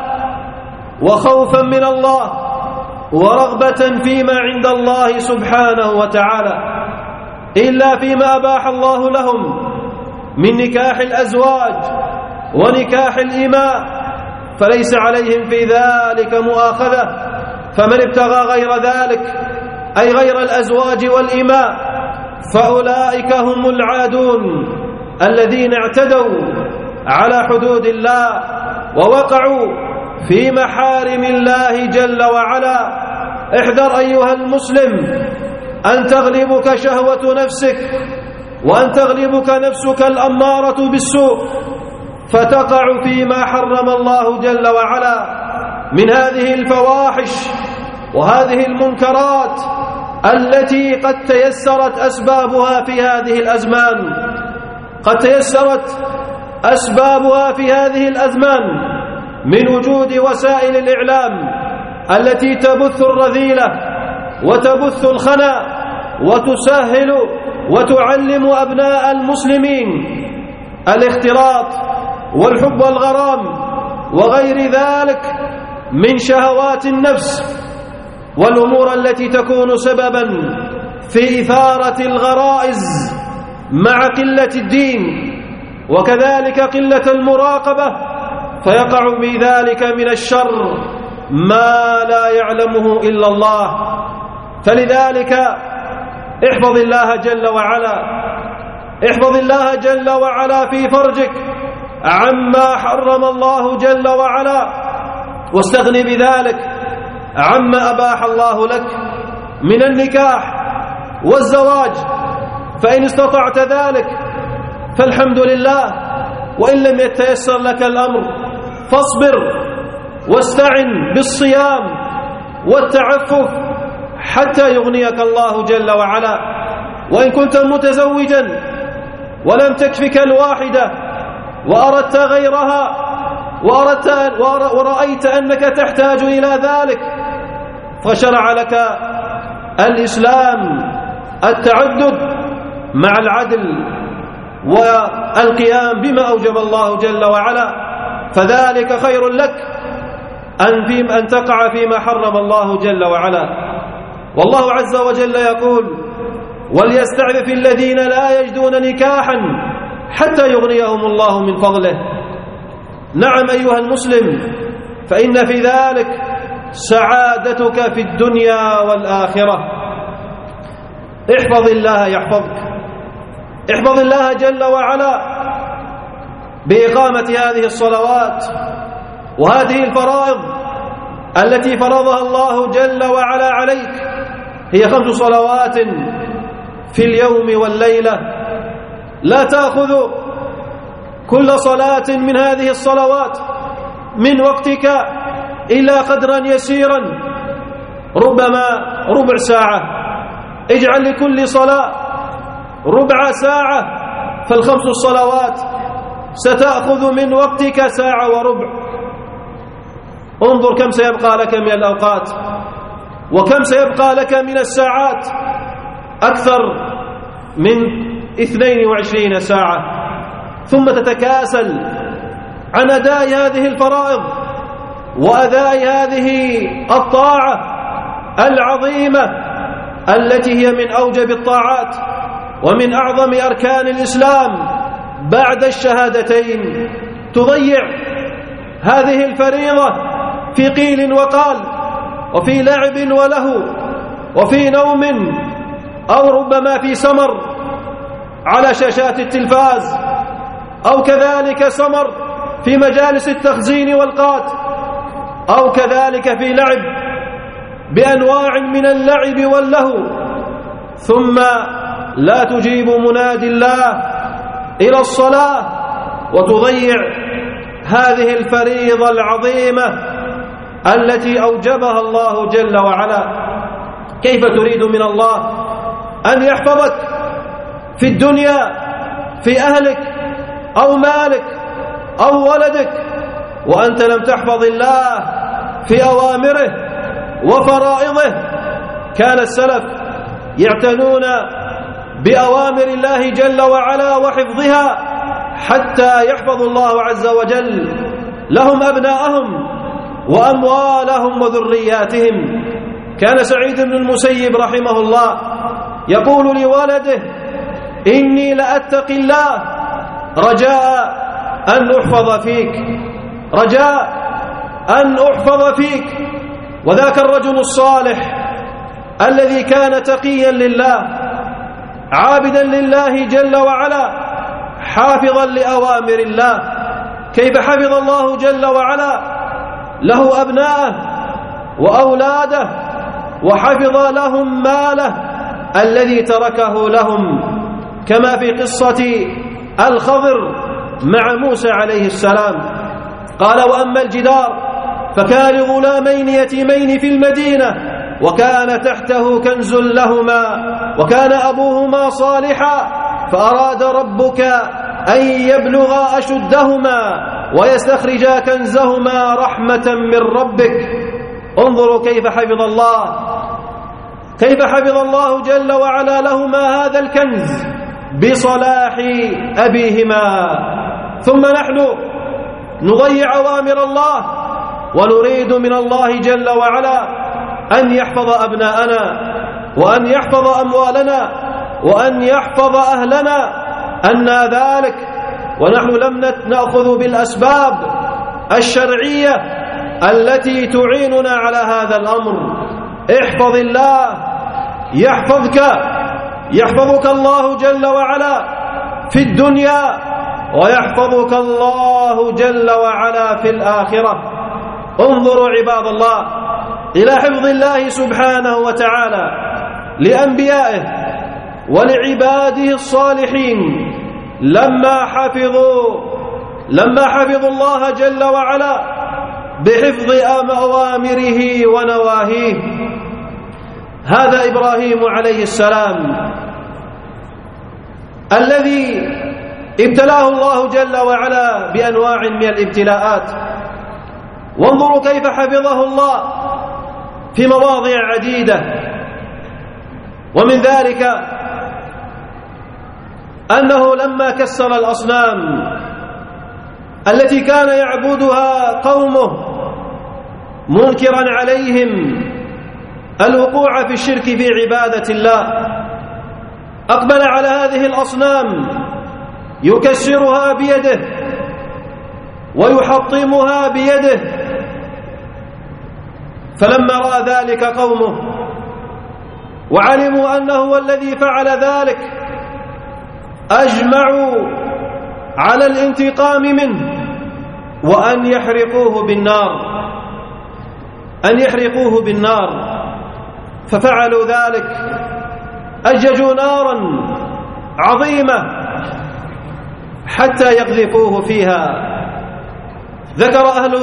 وخوفا من الله ورغبة فيما عند الله سبحانه وتعالى، إلا فيما أباح الله لهم من نكاح الأزواج ونكاح الإماء فليس عليهم في ذلك مؤاخذة. فمن ابتغى غير ذلك أي غير الأزواج والإماء فأولئك هم العادون الذين اعتدوا على حدود الله ووقعوا في محارم الله جل وعلا. احذر أيها المسلم أن تغلبك شهوة نفسك وأن تغلبك نفسك الأمارة بالسوء فتقع فيما حرم الله جل وعلا من هذه الفواحش وهذه المنكرات التي قد تيسرت أسبابها في هذه الأزمان، قد تيسرت أسبابها في هذه الأزمان من وجود وسائل الإعلام التي تبث الرذيلة وتبث الخنا وتسهل وتعلم أبناء المسلمين الاختلاط والحب والغرام وغير ذلك من شهوات النفس والأمور التي تكون سببا في إثارة الغرائز مع قلة الدين وكذلك قلة المراقبة، فيقع بذلك من الشر ما لا يعلمه إلا الله. فلذلك احفظ الله جل وعلا، احفظ الله جل وعلا في فرجك عما حرم الله جل وعلا، واستغن بذلك عما أباح الله لك من النكاح والزواج، فإن استطعت ذلك فالحمد لله، وإن لم يتيسر لك الأمر فاصبر واستعن بالصيام والتعفف حتى يغنيك الله جل وعلا. وإن كنت متزوجا ولم تكفك الواحدة وأردت غيرها ورأيت أنك تحتاج إلى ذلك فشرع لك الإسلام التعدد مع العدل والقيام بما أوجب الله جل وعلا، فذلك خير لك أن تقع فيما حرم الله جل وعلا. والله عز وجل يقول: وليستعفف الذين لا يجدون نكاحا حتى يغنيهم الله من فضله. نعم أيها المسلم، فإن في ذلك سعادتك في الدنيا والآخرة. احفظ الله يحفظك، احفظ الله جل وعلا بإقامة هذه الصلوات وهذه الفرائض التي فرضها الله جل وعلا عليك. هي 5 صلوات في اليوم والليلة، لا تأخذ كل صلاة من هذه الصلوات من وقتك إلا قدرا يسيرا، ربما ربع ساعة. اجعل لكل صلاة ربع ساعة، فال5 الصلوات ستأخذ من وقتك 1 ساعة وربع. انظر كم سيبقى لك من الأوقات وكم سيبقى لك من الساعات، أكثر من 22 ساعة. ثم تتكاسل عن أداء هذه الفرائض وأداء هذه الطاعة العظيمة التي هي من أوجب الطاعات ومن أعظم أركان الإسلام بعد الشهادتين. تضيع هذه الفريضة في قيل وقال وفي لعب ولهو وفي نوم أو ربما في سمر على شاشات التلفاز، أو كذلك سمر في مجالس التخزين والقات، أو كذلك في لعب بأنواع من اللعب واللهو، ثم لا تجيب منادي الله إلى الصلاة وتضيع هذه الفريضة العظيمة التي أوجبها الله جل وعلا. كيف تريد من الله أن يحفظك في الدنيا، في أهلك أو مالك أو ولدك، وأنت لم تحفظ الله في أوامره وفرائضه. كان السلف يعتنون بأوامر الله جل وعلا وحفظها حتى يحفظ الله عز وجل لهم أبناءهم وأموالهم وذرياتهم. كان سعيد بن المسيب رحمه الله يقول لولده: إني لأتقي الله رجاء أن أحفظ فيك، رجاء أن أحفظ فيك. وذاك الرجل الصالح الذي كان تقيا لله عابدا لله جل وعلا حافظا لأوامر الله، كيف حفظ الله جل وعلا له أبناءه وأولاده وحفظ لهم ماله الذي تركه لهم، كما في قصة الخضر مع موسى عليه السلام. قال: وأما الجدار فكان لغلامين يتيمين في المدينة وكان تحته كنز لهما وكان أبوهما صالحا فأراد ربك أن يبلغا أشدهما ويستخرجا كنزهما رحمة من ربك. انظروا كيف حفظ الله جل وعلا لهما هذا الكنز بصلاح أبيهما. ثم نحن نضيع أوامر الله ونريد من الله جل وعلا أن يحفظ أبناءنا وأن يحفظ أموالنا وأن يحفظ أهلنا أن ذلك ونحن لم نأخذ بالأسباب الشرعية التي تعيننا على هذا الأمر. احفظ الله يحفظك الله جل وعلا في الدنيا ويحفظك الله جل وعلا في الآخرة. انظروا عباد الله إلى حفظ الله سبحانه وتعالى لأنبيائه ولعباده الصالحين لما حفظوا الله جل وعلا بحفظ أوامره ونواهيه. هذا إبراهيم عليه السلام الذي ابتلاه الله جل وعلا بأنواع من الابتلاءات، وانظروا كيف حفظه الله في مواضع عديدة. ومن ذلك أنه لما كسر الأصنام التي كان يعبدها قومه منكرا عليهم الوقوع في الشرك في عبادة الله، أقبل على هذه الأصنام يكسرها بيده ويحطمها بيده. فلما رأى ذلك قومه وعلموا أنه هو الذي فعل ذلك أجمعوا على الانتقام منه وأن يحرقوه بالنار. ففعلوا ذلك، أججوا نارا عظيمة حتى يقذفوه فيها. ذكر أهل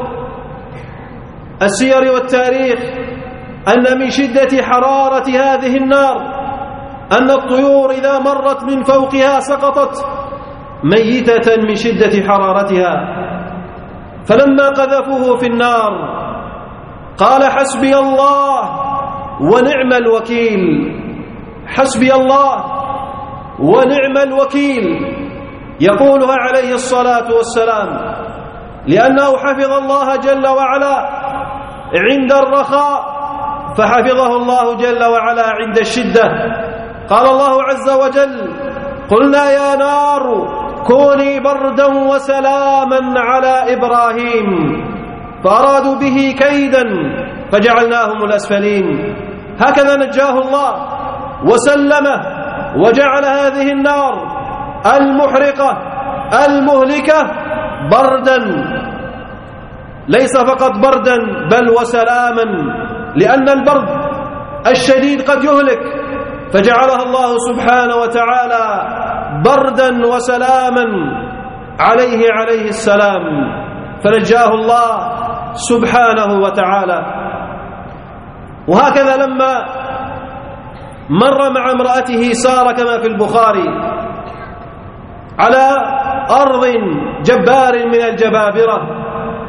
السير والتاريخ أن من شدة حرارة هذه النار أن الطيور إذا مرت من فوقها سقطت ميتة من شدة حرارتها. فلما قذفوه في النار قال: حسبي الله ونعم الوكيل، حسبي الله ونعم الوكيل. يقولها عليه الصلاة والسلام لأنه حفظ الله جل وعلا عند الرخاء فحفظه الله جل وعلا عند الشدة. قال الله عز وجل: قلنا يا نار كوني بردا وسلاما على إبراهيم فأرادوا به كيدا فجعلناهم الأسفلين. هكذا نجاه الله وسلمه وجعل هذه النار المحرقة المهلكة بردا، ليس فقط بردا بل وسلاما، لأن البرد الشديد قد يهلك، فجعلها الله سبحانه وتعالى بردا وسلاما عليه السلام، فنجاه الله سبحانه وتعالى. وهكذا لما مر مع امرأته سارة كما في البخاري على أرض جبار من الجبابرة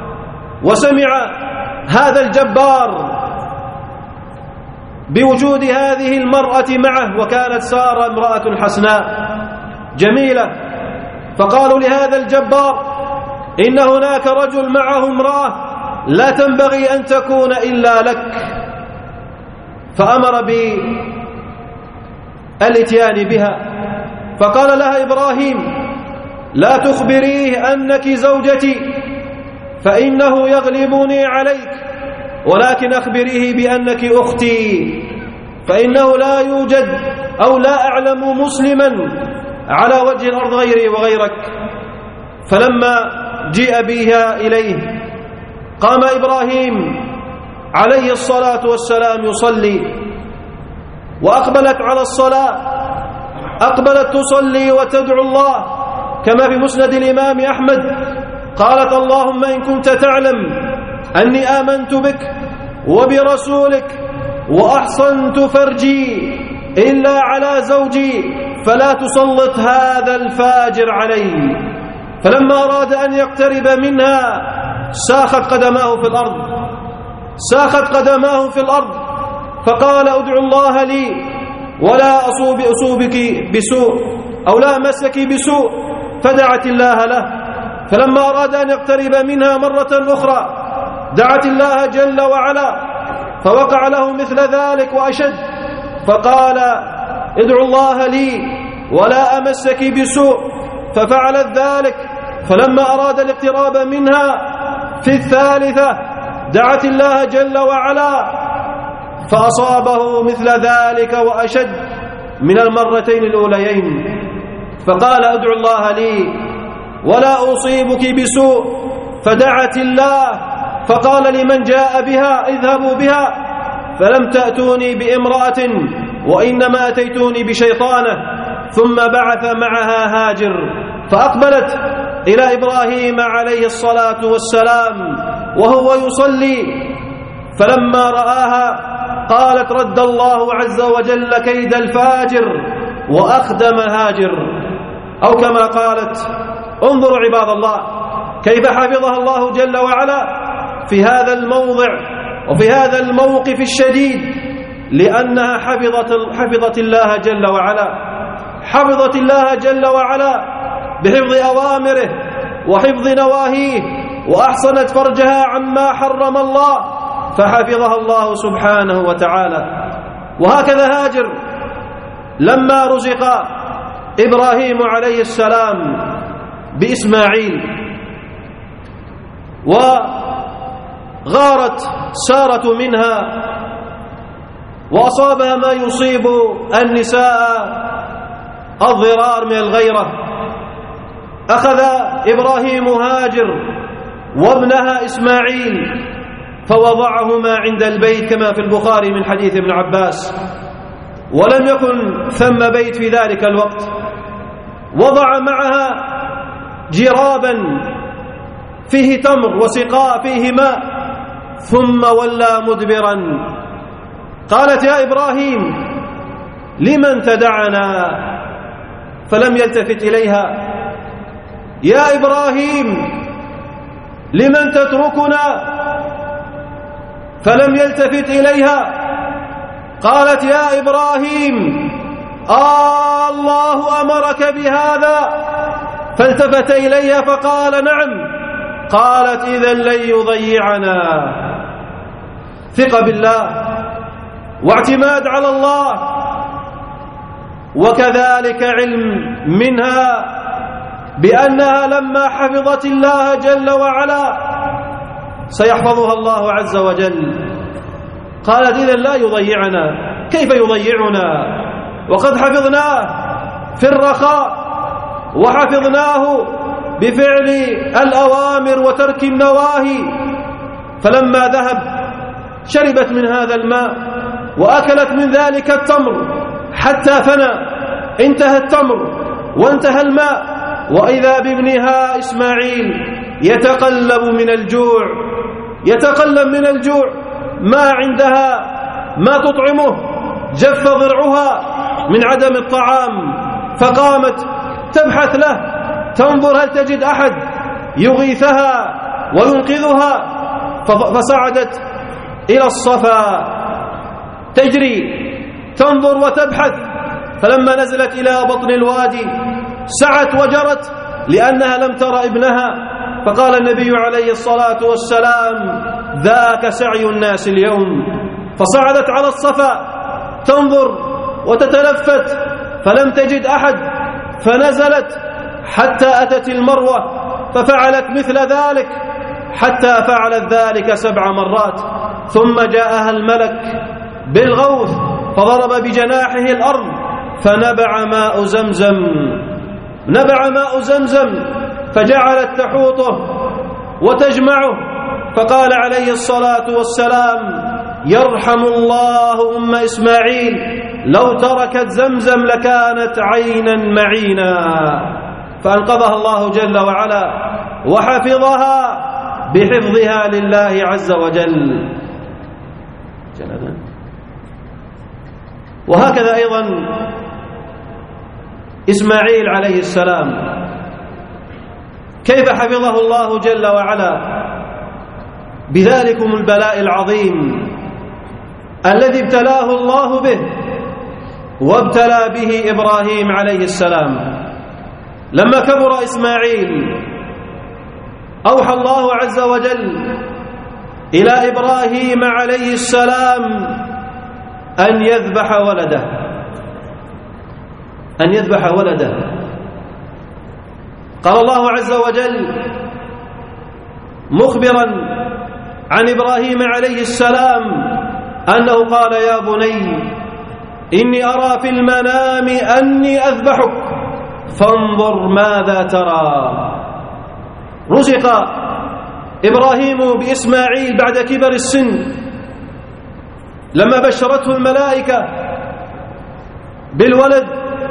وسمع هذا الجبار بوجود هذه المرأة معه، وكانت سارة امرأة حسناء جميلة، فقالوا لهذا الجبار إن هناك رجل معه امرأة لا تنبغي أن تكون إلا لك، فأمر بالإتيان بها. فقال لها إبراهيم: لا تخبريه أنك زوجتي فإنه يغلبني عليك، ولكن أخبريه بأنك أختي، فإنه لا يوجد أو لا أعلم مسلما على وجه الأرض غيري وغيرك. فلما جيء بها إليه قام إبراهيم عليه الصلاة والسلام يصلي، وأقبلت على الصلاة، أقبلت تصلي وتدعو الله كما في مسند الإمام أحمد، قالت: اللهم إن كنت تعلم أني آمنت بك وبرسولك وأحصنت فرجي إلا على زوجي فلا تسلط هذا الفاجر علي. فلما أراد أن يقترب منها ساخت قدماه في الأرض، ساخت قدماه في الأرض، فقال: ادعو الله لي ولا أصوبك بسوء أو لا أمسك بسوء، فدعت الله له. فلما أراد أن يقترب منها مرة أخرى دعت الله جل وعلا، فوقع له مثل ذلك وأشد، فقال: ادعو الله لي ولا أمسك بسوء، ففعلت ذلك. فلما أراد الاقتراب منها في الثالثة دعت الله جل وعلا، فأصابه مثل ذلك وأشد من المرتين الأوليين، فقال: ادعو الله لي ولا أصيبك بسوء، فدعت الله، فقال لمن جاء بها: اذهبوا بها، فلم تأتوني بامرأة وإنما أتيتوني بشيطانة. ثم بعث معها هاجر، فأقبلت إلى إبراهيم عليه الصلاة والسلام وهو يصلي، فلما رآها قالت: رد الله عز وجل كيد الفاجر وأخدم هاجر، أو كما قالت. انظروا عباد الله كيف حفظها الله جل وعلا في هذا الموضع وفي هذا الموقف الشديد، لأنها حفظت الله جل وعلا، حفظت الله جل وعلا بحفظ أوامره وحفظ نواهيه، وأحصنت فرجها عما حرم الله، فحفظها الله سبحانه وتعالى. وهكذا هاجر لما رزق إبراهيم عليه السلام بإسماعيل وغارت سارة منها وأصابها ما يصيب النساء الضرار من الغيرة، أخذ إبراهيم هاجر وابنها إسماعيل فوضعهما عند البيت كما في البخاري من حديث ابن عباس، ولم يكن ثم بيت في ذلك الوقت، وضع معها جرابا فيه تمر وسقاء فيه ماء، ثم ولى مدبرا. قالت: يا إبراهيم لمن تدعنا؟ فلم يلتفت إليها. يا إبراهيم لمن تتركنا؟ فلم يلتفت إليها. قالت: يا إبراهيم الله أمرك بهذا؟ فالتفت إليها فقال: نعم. قالت: إذن لن يضيعنا. ثقة بالله واعتماد على الله، وكذلك علم منها بأنها لما حفظت الله جل وعلا سيحفظها الله عز وجل. قالت: إذن لا يضيعنا. كيف يضيعنا وقد حفظناه في الرخاء وحفظناه بفعل الأوامر وترك النواهي؟ فلما ذهب شربت من هذا الماء وأكلت من ذلك التمر حتى فنى، انتهى التمر وانتهى الماء، وإذا بابنها إسماعيل يتقلب من الجوع، يتقلب من الجوع، ما عندها ما تطعمه، جف ضرعها من عدم الطعام، فقامت تبحث له تنظر هل تجد أحد يغيثها وينقذها، فصعدت إلى الصفا تجري تنظر وتبحث، فلما نزلت إلى بطن الوادي سعت وجرت لأنها لم ترى ابنها، فقال النبي عليه الصلاة والسلام: ذاك سعي الناس اليوم. فصعدت على الصفا تنظر وتتلفت فلم تجد أحد، فنزلت حتى أتت المروة ففعلت مثل ذلك حتى فعلت ذلك 7 مرات، ثم جاءها الملك بالغوث فضرب بجناحه الأرض فنبع ماء زمزم، نبع ماء زمزم فجعلت تحوطه وتجمعه، فقال عليه الصلاة والسلام: يرحم الله أم إسماعيل، لو تركت زمزم لكانت عينا معينا. فأنقذها الله جل وعلا وحفظها بحفظها لله عز وجل. وهكذا أيضا إسماعيل عليه السلام، كيف حفظه الله جل وعلا بذلكم البلاء العظيم الذي ابتلاه الله به وابتلى به إبراهيم عليه السلام. لما كبر إسماعيل أوحى الله عز وجل إلى إبراهيم عليه السلام أن يذبح ولده، أن يذبح ولده. قال الله عز وجل مخبرا عن إبراهيم عليه السلام أنه قال: يا بني إني أرى في المنام أني أذبحك فانظر ماذا ترى. رزق إبراهيم بإسماعيل بعد كبر السن، لما بشرته الملائكة بالولد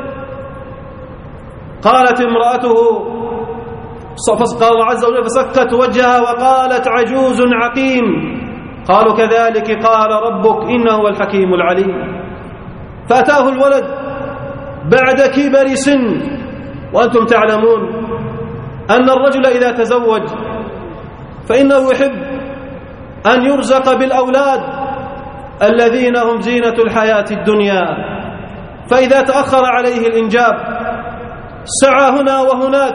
قالت امرأته، قال الله عز وجل: فسكت وجهها وقالت: عجوز عقيم. قالوا: كذلك قال ربك إنه هو الحكيم العليم. فأتاه الولد بعد كبر سن، وأنتم تعلمون أن الرجل إذا تزوج فإنه يحب أن يرزق بالأولاد الذين هم زينة الحياة الدنيا، فإذا تأخر عليه الإنجاب سعى هنا وهناك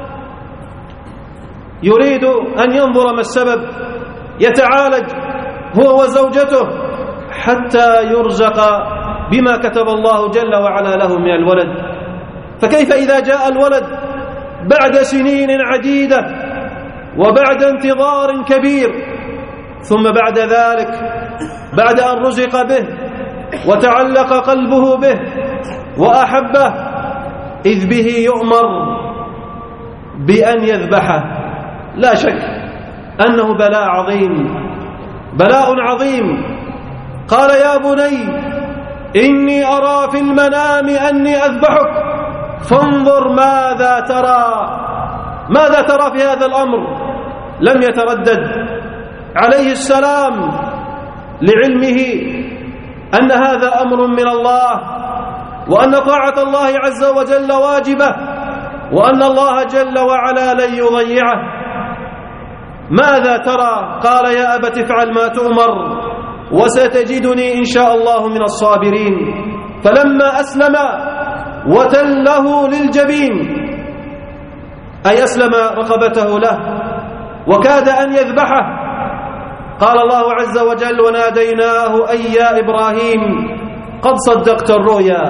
يريد أن ينظر ما السبب، يتعالج هو وزوجته حتى يرزق بما كتب الله جل وعلا له من الولد. فكيف إذا جاء الولد بعد سنين عديدة وبعد انتظار كبير، ثم بعد ذلك بعد أن رزق به وتعلق قلبه به وأحبه إذ به يؤمر بأن يذبحه؟ لا شك أنه بلاء عظيم، بلاء عظيم. قال: يا بني إني أرى في المنام أني أذبحك فانظر ماذا ترى. ماذا ترى في هذا الأمر؟ لم يتردد عليه السلام لعلمه أن هذا أمر من الله، وأن طاعة الله عز وجل واجبة، وأن الله جل وعلا لن يضيعه. ماذا ترى؟ قال: يا أبت افعل ما تؤمر وستجدني إن شاء الله من الصابرين. فلما أسلم وتله للجبين، أي أسلم رقبته له وكاد أن يذبحه، قال الله عز وجل: وناديناه أي يا إبراهيم قد صدقت الرؤيا،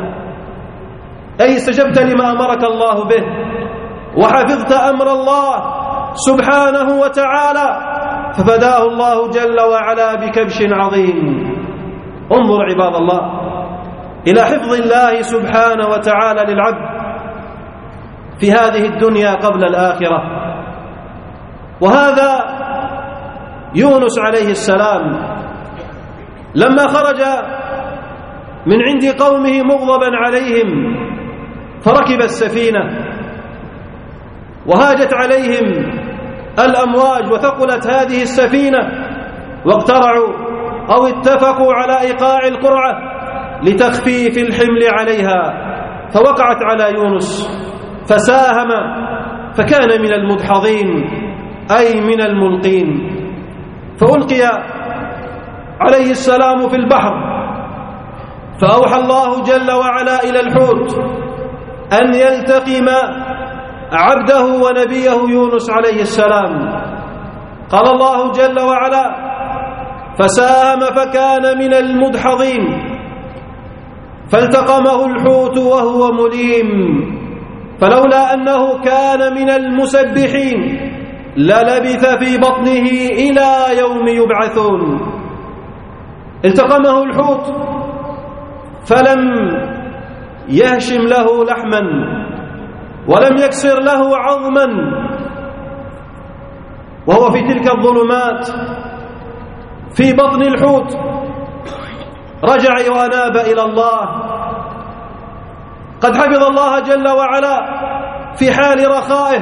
أي استجبت لما أمرك الله به وحفظت أمر الله سبحانه وتعالى، ففداه الله جل وعلا بكبش عظيم. انظر عباد الله إلى حفظ الله سبحانه وتعالى للعبد في هذه الدنيا قبل الآخرة. وهذا يونس عليه السلام لما خرج من عند قومه مغضبا عليهم فركب السفينة وهاجت عليهم الأمواج وثقلت هذه السفينة، واقترعوا أو اتفقوا على إيقاع القرعة لتخفيف الحمل عليها، فوقعت على يونس فساهم فكان من المدحضين أي من الملقين. فألقي عليه السلام في البحر، فأوحى الله جل وعلا إلى الحوت أن يلتقم عبده ونبيه يونس عليه السلام. قال الله جل وعلا: فساهم فكان من المدحضين فالتقمه الحوت وهو مليم، فلولا أنه كان من المسبحين للبث في بطنه إلى يوم يبعثون. التقمه الحوت فلم يهشم له لحما ولم يكسر له عظما، وهو في تلك الظلمات في بطن الحوت رجع وأناب إلى الله. قد حفظ الله جل وعلا في حال رخائه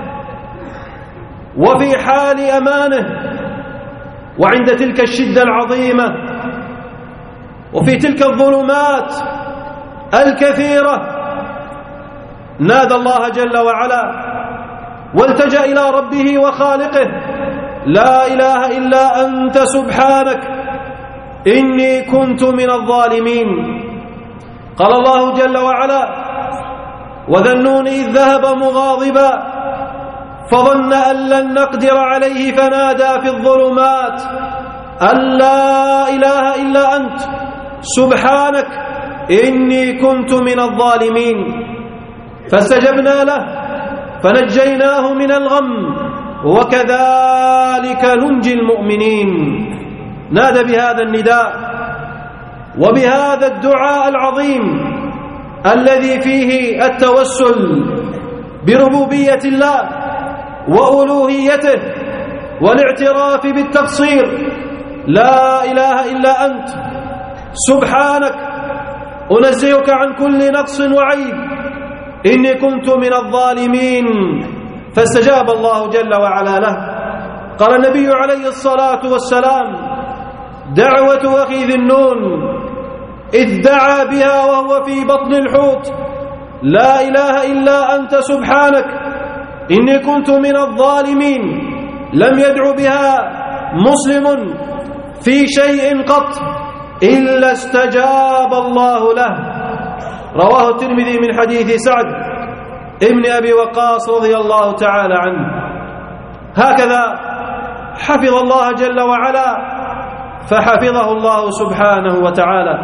وفي حال أمانه، وعند تلك الشدة العظيمة وفي تلك الظلمات الكثيرة نادى الله جل وعلا والتجأ إلى ربه وخالقه: لا إله إلا أنت سبحانك إني كنت من الظالمين. قال الله جل وعلا: وذا النون إذ ذهب مغاضبا فظن أن لن نقدر عليه فنادى في الظلمات أن لا إله إلا أنت سبحانك إني كنت من الظالمين. فاستجبنا له فنجيناه من الغم وكذلك ننجي المؤمنين. نادى بهذا النداء وبهذا الدعاء العظيم الذي فيه التوسل بربوبية الله وألوهيته والاعتراف بالتقصير: لا إله إلا أنت سبحانك أنزهك عن كل نقص وعيب إني كنت من الظالمين. فاستجاب الله جل وعلا له. قال النبي عليه الصلاة والسلام: دعوة أخي ذي النون إذ دعا بها وهو في بطن الحوت: لا إله إلا أنت سبحانك إني كنت من الظالمين، لم يدع بها مسلم في شيء قط إلا استجاب الله له. رواه الترمذي من حديث سعد ابن أبي وقاص رضي الله تعالى عنه. هكذا حفظ الله جل وعلا فحفظه الله سبحانه وتعالى.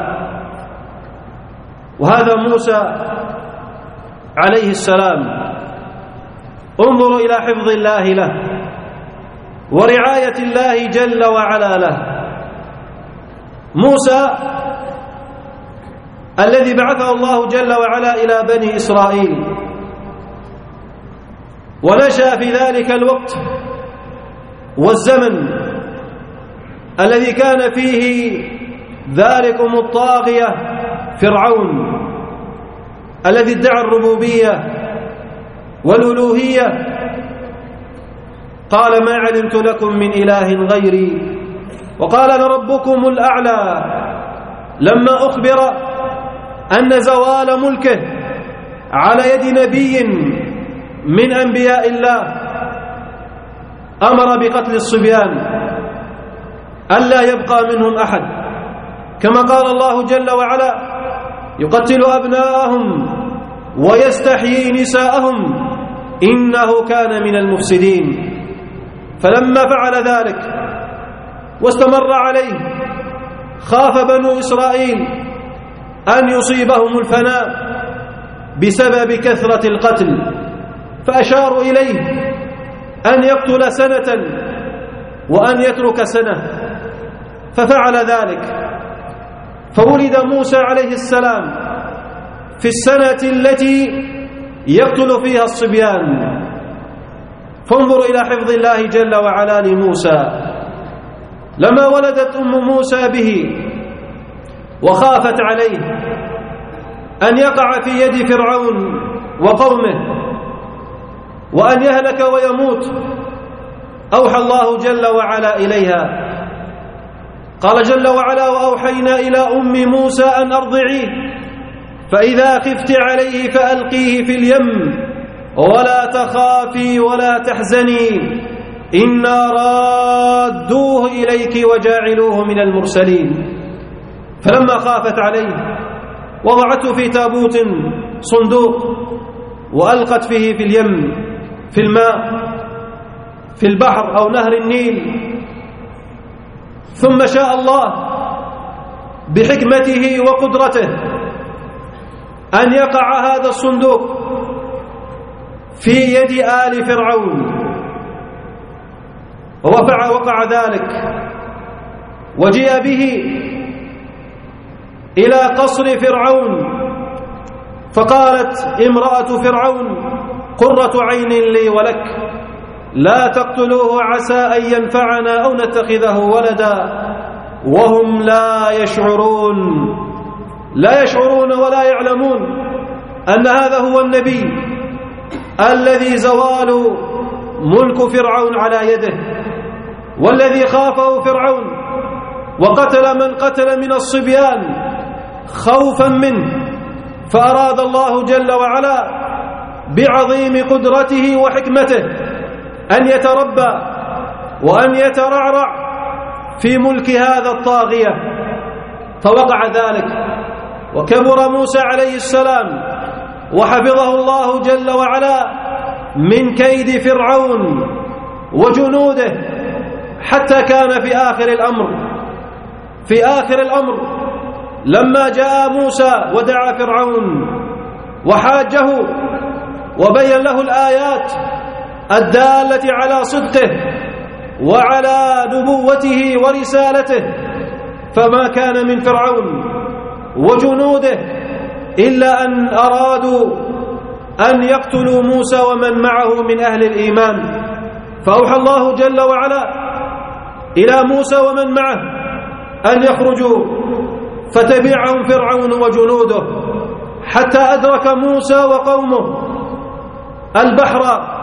وهذا موسى عليه السلام، انظروا إلى حفظ الله له ورعاية الله جل وعلا له. موسى الذي بعثه الله جل وعلا إلى بني إسرائيل، ونشأ في ذلك الوقت والزمن الذي كان فيه ذلكم الطاغية فرعون الذي ادعى الربوبية والألوهية. قال: ما علمت لكم من إله غيري، وقال: أنا ربكم الأعلى. لما أخبر أن زوال ملكه على يد نبي من أنبياء الله أمر بقتل الصبيان ألا يبقى منهم أحد، كما قال الله جل وعلا: يقتل أبناءهم ويستحيي نساءهم إنه كان من المفسدين. فلما فعل ذلك واستمر عليه خاف بنو إسرائيل أن يصيبهم الفناء بسبب كثرة القتل، فأشاروا إليه أن يقتل سنة وأن يترك سنة، ففعل ذلك. فولد موسى عليه السلام في السنة التي يقتل فيها الصبيان. فانظروا إلى حفظ الله جل وعلا لموسى. لما ولدت أم موسى به وخافت عليه أن يقع في يد فرعون وقومه وأن يهلك ويموت، أوحى الله جل وعلا إليها. قال جل وعلا: وأوحينا إلى أم موسى أن أرضعيه فإذا خفت عليه فألقيه في اليم ولا تخافي ولا تحزني إنا رادوه إليك وجاعلوه من المرسلين. فلما خافت عليه وضعته في تابوت صندوق وألقت فيه في اليم، في الماء، في البحر أو نهر النيل. ثم شاء الله بحكمته وقدرته أن يقع هذا الصندوق في يد آل فرعون، ووقع ذلك، وجيء به إلى قصر فرعون، فقالت امرأة فرعون: قرة عين لي ولك، لا تقتلوه عسى أن ينفعنا أو نتخذه ولدا. وهم لا يشعرون ولا يعلمون أن هذا هو النبي الذي زوال ملك فرعون على يده، والذي خافه فرعون وقتل من قتل من الصبيان خوفا منه. فأراد الله جل وعلا بعظيم قدرته وحكمته أن يتربى وأن يترعرع في ملك هذا الطاغية، فوقع ذلك. وكبر موسى عليه السلام وحفظه الله جل وعلا من كيد فرعون وجنوده، حتى كان في آخر الأمر لما جاء موسى ودعا فرعون وحاجه وبين له الآيات الدالة على صدقه وعلى نبوته ورسالته، فما كان من فرعون وجنوده إلا أن أرادوا أن يقتلوا موسى ومن معه من أهل الإيمان. فأوحى الله جل وعلا إلى موسى ومن معه أن يخرجوا، فتبعهم فرعون وجنوده حتى أدرك موسى وقومه البحر،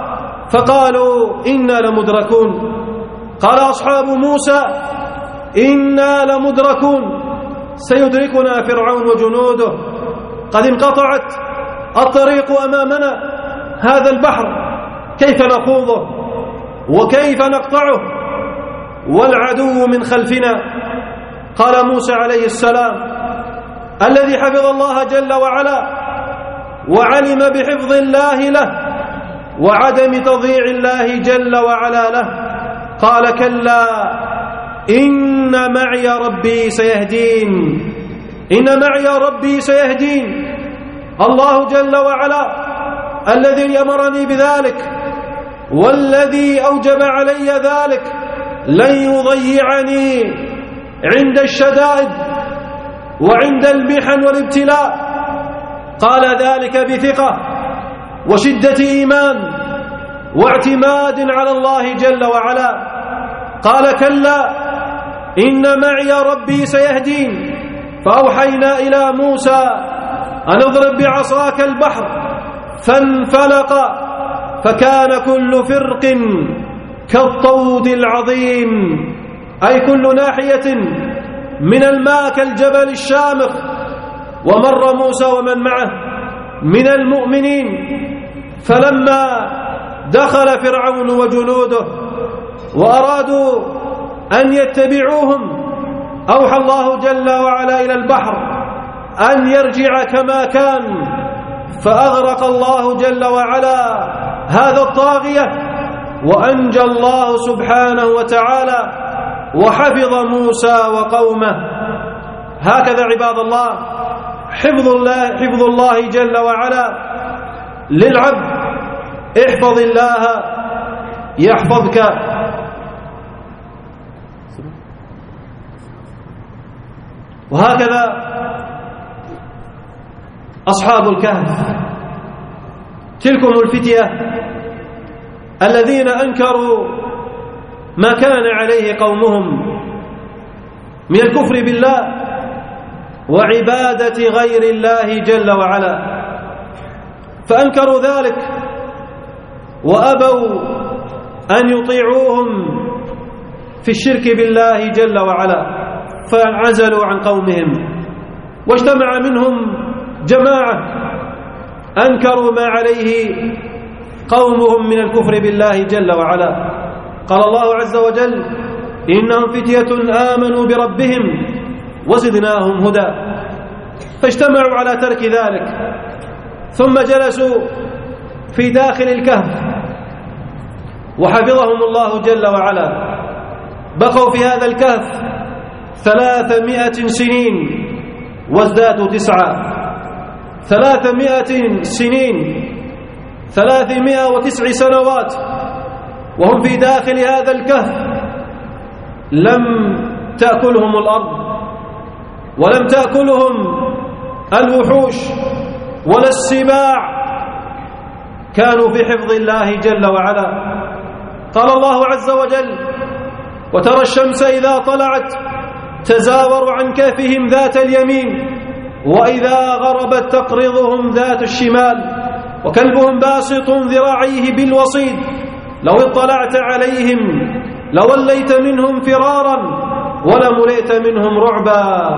فقالوا إنا لمدركون. قال أصحاب موسى إنا لمدركون، سيدركنا فرعون وجنوده، قد انقطعت الطريق أمامنا، هذا البحر كيف نخوضه وكيف نقطعه والعدو من خلفنا. قال موسى عليه السلام الذي حفظ الله جل وعلا وعلم بحفظ الله له وعدم تضييع الله جل وعلا له، قال: كلا إن معي ربي سيهدين. إن معي ربي سيهدين. الله جل وعلا الذي أمرني بذلك والذي أوجب علي ذلك لن يضيعني عند الشدائد وعند المحن والابتلاء. قال ذلك بثقة وشدة إيمان واعتماد على الله جل وعلا. قال: كلا إن معي ربي سيهدين. فأوحينا إلى موسى أن اضرب بعصاك البحر فانفلق فكان كل فرق كالطود العظيم، أي كل ناحية من الماء كالجبل الشامخ. ومر موسى ومن معه من المؤمنين، فلما دخل فرعون وجنوده وأرادوا أن يتبعوهم أوحى الله جل وعلا إلى البحر أن يرجع كما كان، فأغرق الله جل وعلا هذا الطاغية، وأنجى الله سبحانه وتعالى وحفظ موسى وقومه. هكذا عباد الله حفظ الله جل وعلا للعبد. احفظ الله يحفظك. وهكذا أصحاب الكهف، تلكم الفتية الذين أنكروا ما كان عليه قومهم من الكفر بالله وعبادة غير الله جل وعلا، فأنكروا ذلك وأبوا أن يطيعوهم في الشرك بالله جل وعلا، فانعزلوا عن قومهم، واجتمع منهم جماعة أنكروا ما عليه قومهم من الكفر بالله جل وعلا، قال الله عز وجل: إنهم فتية آمنوا بربهم وزدناهم هدى. فاجتمعوا على ترك ذلك، ثم جلسوا في داخل الكهف وحفظهم الله جل وعلا. بقوا في هذا الكهف 300 سنين وازدادوا 9. 300 سنين، 309 سنوات وهم في داخل هذا الكهف. لم تأكلهم الأرض، ولم تأكلهم الوحوش ولا السباع، كانوا في حفظ الله جل وعلا. قال الله عز وجل: وترى الشمس إذا طلعت تزاور عن كهفهم ذات اليمين وإذا غربت تقرضهم ذات الشمال وكلبهم باسط ذراعيه بالوصيد لو اطلعت عليهم لوليت منهم فرارا ولملئت منهم رعبا.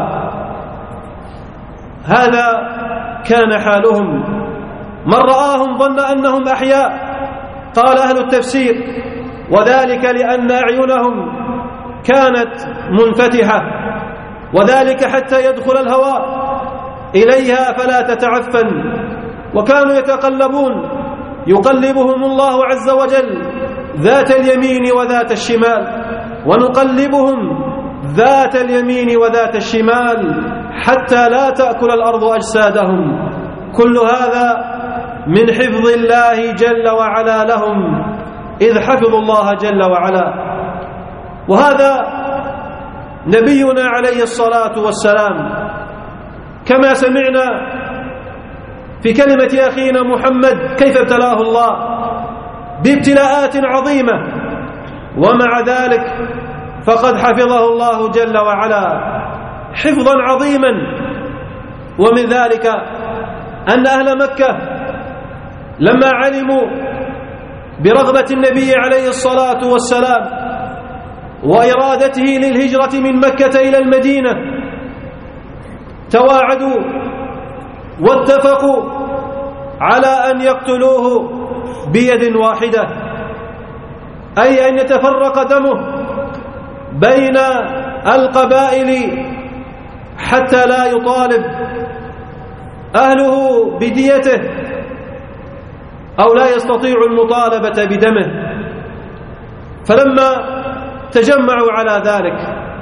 هذا كان حالهم. من رآهم ظن أنهم أحياء. قال أهل التفسير: وذلك لأن أعينهم كانت منفتحة، وذلك حتى يدخل الهواء إليها فلا تتعفن. وكانوا يتقلبون، يقلبهم الله عز وجل ذات اليمين وذات الشمال، ونقلبهم ذات اليمين وذات الشمال حتى لا تأكل الأرض أجسادهم. كل هذا من حفظ الله جل وعلا لهم، إذ حفظوا الله جل وعلا. وهذا نبينا عليه الصلاة والسلام، كما سمعنا في كلمة أخينا محمد كيف ابتلاه الله بابتلاءات عظيمة، ومع ذلك فقد حفظه الله جل وعلا حفظا عظيما. ومن ذلك أن أهل مكة لما علموا برغبة النبي عليه الصلاة والسلام وإرادته للهجرة من مكة إلى المدينة تواعدوا واتفقوا على أن يقتلوه بيد واحدة، أي أن يتفرق دمه بين القبائل حتى لا يطالب أهله بديته أو لا يستطيع المطالبة بدمه. فلما تجمعوا على ذلك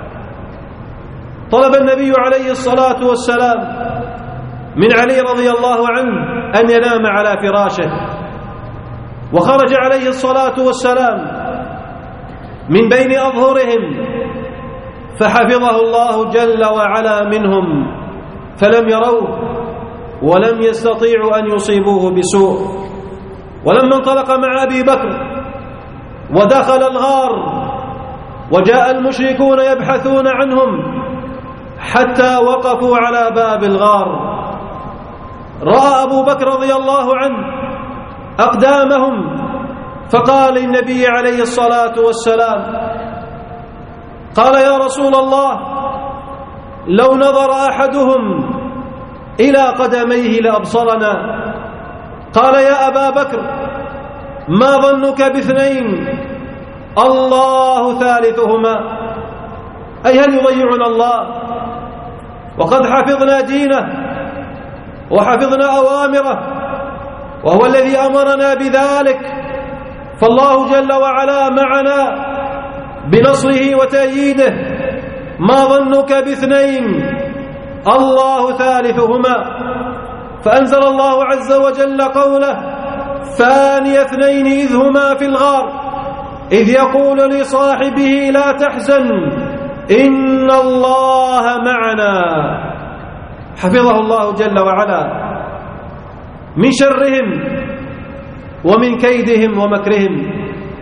طلب النبي عليه الصلاة والسلام من علي رضي الله عنه أن ينام على فراشه، وخرج عليه الصلاة والسلام من بين أظهرهم فحفظه الله جل وعلا منهم، فلم يروه ولم يستطيعوا أن يصيبوه بسوء. ولما انطلق مع أبي بكر ودخل الغار وجاء المشركون يبحثون عنهم حتى وقفوا على باب الغار، رأى أبو بكر رضي الله عنه أقدامهم فقال للنبي عليه الصلاة والسلام: قال يا رسول الله لو نظر أحدهم إلى قدميه لأبصرنا. قال يا أبا بكر ما ظنك باثنين الله ثالثهما؟ أي هل يضيعنا الله وقد حفظنا دينه وحفظنا أوامره وهو الذي أمرنا بذلك، فالله جل وعلا معنا بنصره وتأييده. ما ظنك باثنين الله ثالثهما؟ فأنزل الله عز وجل قوله: ثاني اثنين إذ هما في الغار إذ يقول لصاحبه لا تحزن إن الله معنا. حفظه الله جل وعلا من شرهم ومن كيدهم ومكرهم.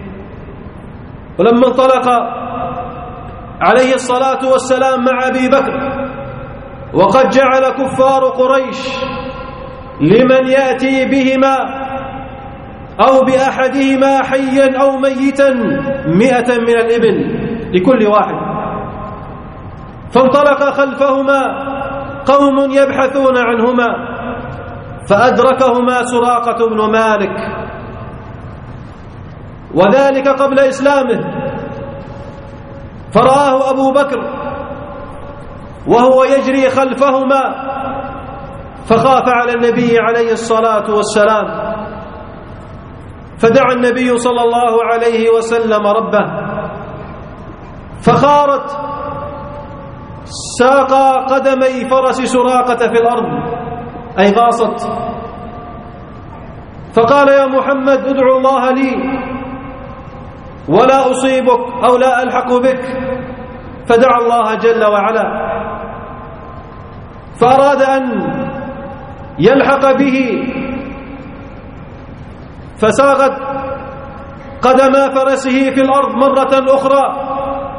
ولما انطلق عليه الصلاة والسلام مع أبي بكر وقد جعل كفار قريش لمن يأتي بهما أو بأحدهما حيا أو ميتا 100 من الإبل لكل واحد، فانطلق خلفهما قوم يبحثون عنهما فأدركهما سراقة بن مالك وذلك قبل إسلامه، فرآه أبو بكر وهو يجري خلفهما فخاف على النبي عليه الصلاة والسلام، فدعا النبي صلى الله عليه وسلم ربه، فخارت ساق قدمي فرس سراقة في الأرض، أي غاصت، فقال يا محمد ادعو الله لي ولا أصيبك أو لا ألحق بك، فدعا الله جل وعلا، فأراد أن يلحق به، فساغت قدما فرسه في الأرض مرة أخرى،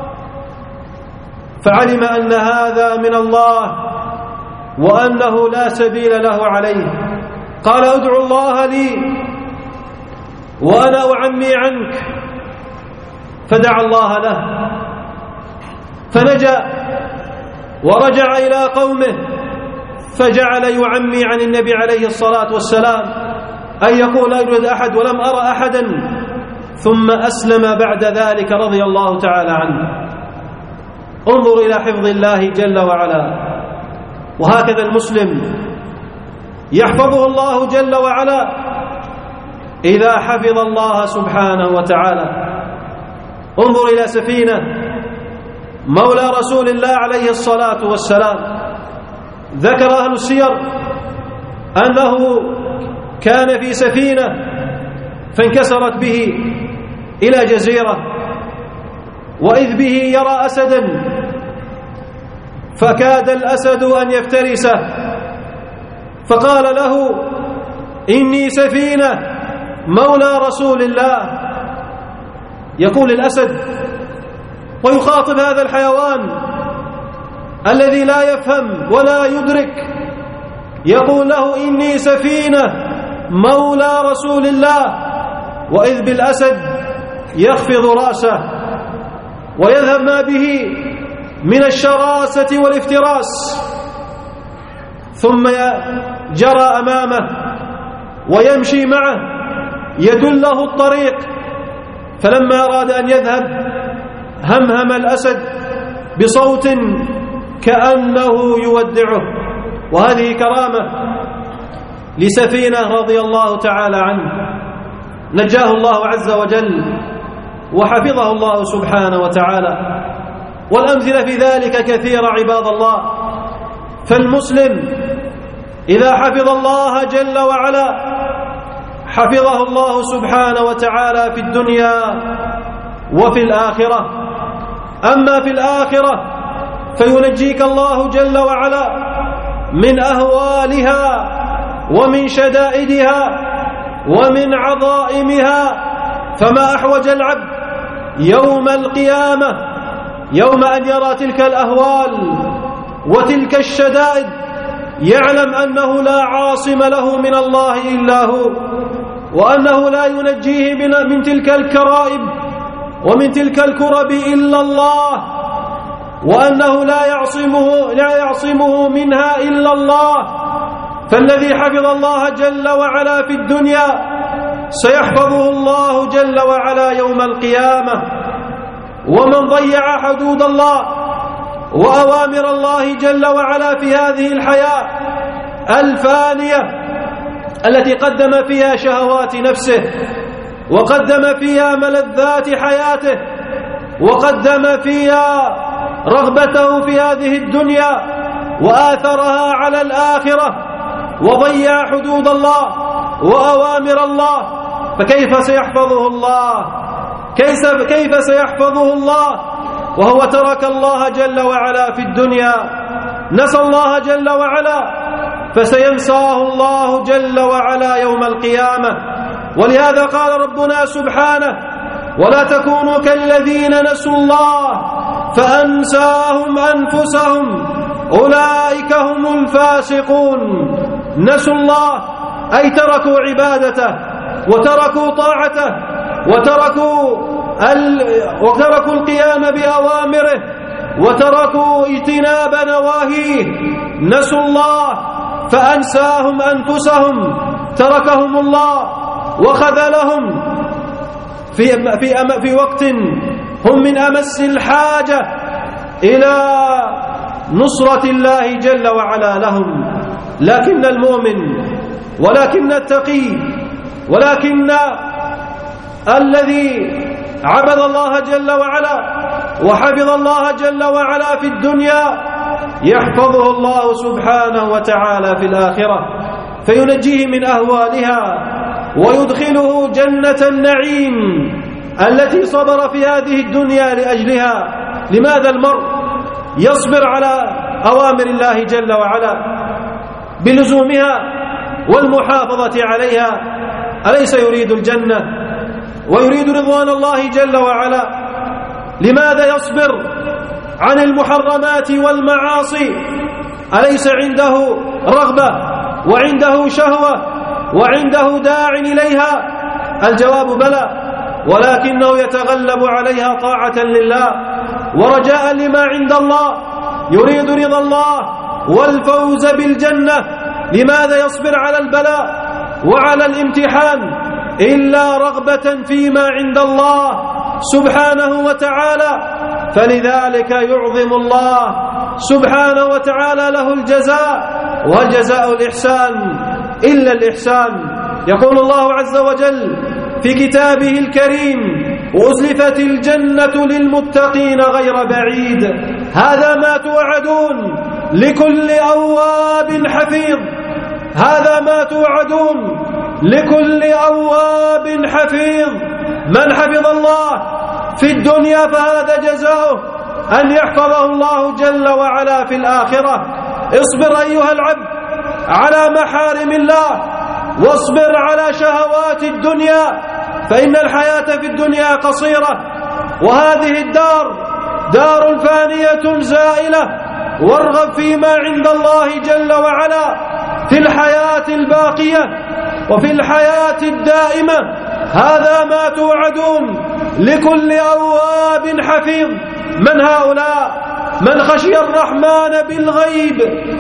فعلم أن هذا من الله وأنه لا سبيل له عليه، قال ادعو الله لي وأنا أعمي عنك، فدعا الله له فنجا ورجع إلى قومه، فجعل يعمي عن النبي عليه الصلاة والسلام، أن يقول لا يوجد أحد ولم أرى أحدا، ثم أسلم بعد ذلك رضي الله تعالى عنه. انظر إلى حفظ الله جل وعلا. وهكذا المسلم يحفظه الله جل وعلا إذا حفظ الله سبحانه وتعالى. انظر إلى سفينة مولى رسول الله عليه الصلاة والسلام، ذكر أهل السير أنه كان في سفينة فانكسرت به إلى جزيرة، وإذ به يرى أسدا، فكاد الأسد أن يفترسه، فقال له إني سفينة مولى رسول الله. يقول الأسد ويخاطب هذا الحيوان الذي لا يفهم ولا يدرك، يقول له إني سفينة مولى رسول الله، وإذ بالأسد يخفض رأسه ويذهب ما به من الشراسة والافتراس، ثم جرى أمامه ويمشي معه يدله الطريق، فلما أراد أن يذهب همهم الأسد بصوت كأنه يودعه. وهذه كرامة لسفينة رضي الله تعالى عنه، نجاه الله عز وجل وحفظه الله سبحانه وتعالى. والأمثلة في ذلك كثيرة عباد الله. فالمسلم إذا حفظ الله جل وعلا حفظه الله سبحانه وتعالى في الدنيا وفي الآخرة. أما في الآخرة فينجيك الله جل وعلا من أهوالها ومن شدائدها ومن عظائمها. فما أحوج العبد يوم القيامة يوم أن يرى تلك الأهوال وتلك الشدائد، يعلم أنه لا عاصم له من الله إلا هو، وأنه لا ينجيه من تلك الكرائب ومن تلك الكرب إلا الله، وأنه لا يعصمه منها إلا الله. فالذي حفظ الله جل وعلا في الدنيا سيحفظه الله جل وعلا يوم القيامة. ومن ضيع حدود الله وأوامر الله جل وعلا في هذه الحياة الفانية التي قدم فيها شهوات نفسه، وقدم فيها ملذات حياته، وقدم فيها رغبته في هذه الدنيا وآثرها على الآخرة، وضيع حدود الله وأوامر الله، فكيف سيحفظه الله؟ كيف سيحفظه الله وهو ترك الله جل وعلا في الدنيا؟ نسى الله جل وعلا فسينساه الله جل وعلا يوم القيامة. ولهذا قال ربنا سبحانه: ولا تكونوا كالذين نسوا الله فأنساهم أنفسهم أولئك هم الفاسقون. نسوا الله أي تركوا عبادته وتركوا طاعته وتركوا القيام بأوامره وتركوا اجتناب نواهيه. نسوا الله فأنساهم أنفسهم، تركهم الله وخذلهم، في وقت هم من أمس الحاجة إلى نصرة الله جل وعلا لهم. لكن المؤمن ولكن التقي ولكن الذي عبد الله جل وعلا وحفظ الله جل وعلا في الدنيا يحفظه الله سبحانه وتعالى في الآخرة، فينجيه من أهوالها ويدخله جنة النعيم التي صبر في هذه الدنيا لأجلها. لماذا المرء يصبر على أوامر الله جل وعلا بلزومها والمحافظة عليها؟ أليس يريد الجنة ويريد رضوان الله جل وعلا؟ لماذا يصبر عن المحرمات والمعاصي؟ أليس عنده رغبة وعنده شهوة وعنده داع إليها؟ الجواب بلى، ولكنه يتغلب عليها طاعة لله ورجاء لما عند الله، يريد رضا الله والفوز بالجنة. لماذا يصبر على البلاء وعلى الامتحان إلا رغبة فيما عند الله سبحانه وتعالى؟ فلذلك يعظم الله سبحانه وتعالى له الجزاء، وهل جزاء الإحسان إلا الإحسان؟ يقول الله عز وجل في كتابه الكريم: وأزلفت الجنة للمتقين غير بعيد، هذا ما توعدون لكل أواب حفيظ. هذا ما توعدون لكل أواب حفيظ. من حفظ الله في الدنيا فهذا جزاؤه أن يحفظه الله جل وعلا في الآخرة. اصبر أيها العبد على محارم الله، واصبر على شهوات الدنيا، فإن الحياة في الدنيا قصيرة، وهذه الدار دار فانية زائلة. وارغب فيما عند الله جل وعلا في الحياة الباقية وفي الحياة الدائمة. هذا ما توعدون لكل أواب حفيظ. من هؤلاء؟ من خشي الرحمن بالغيب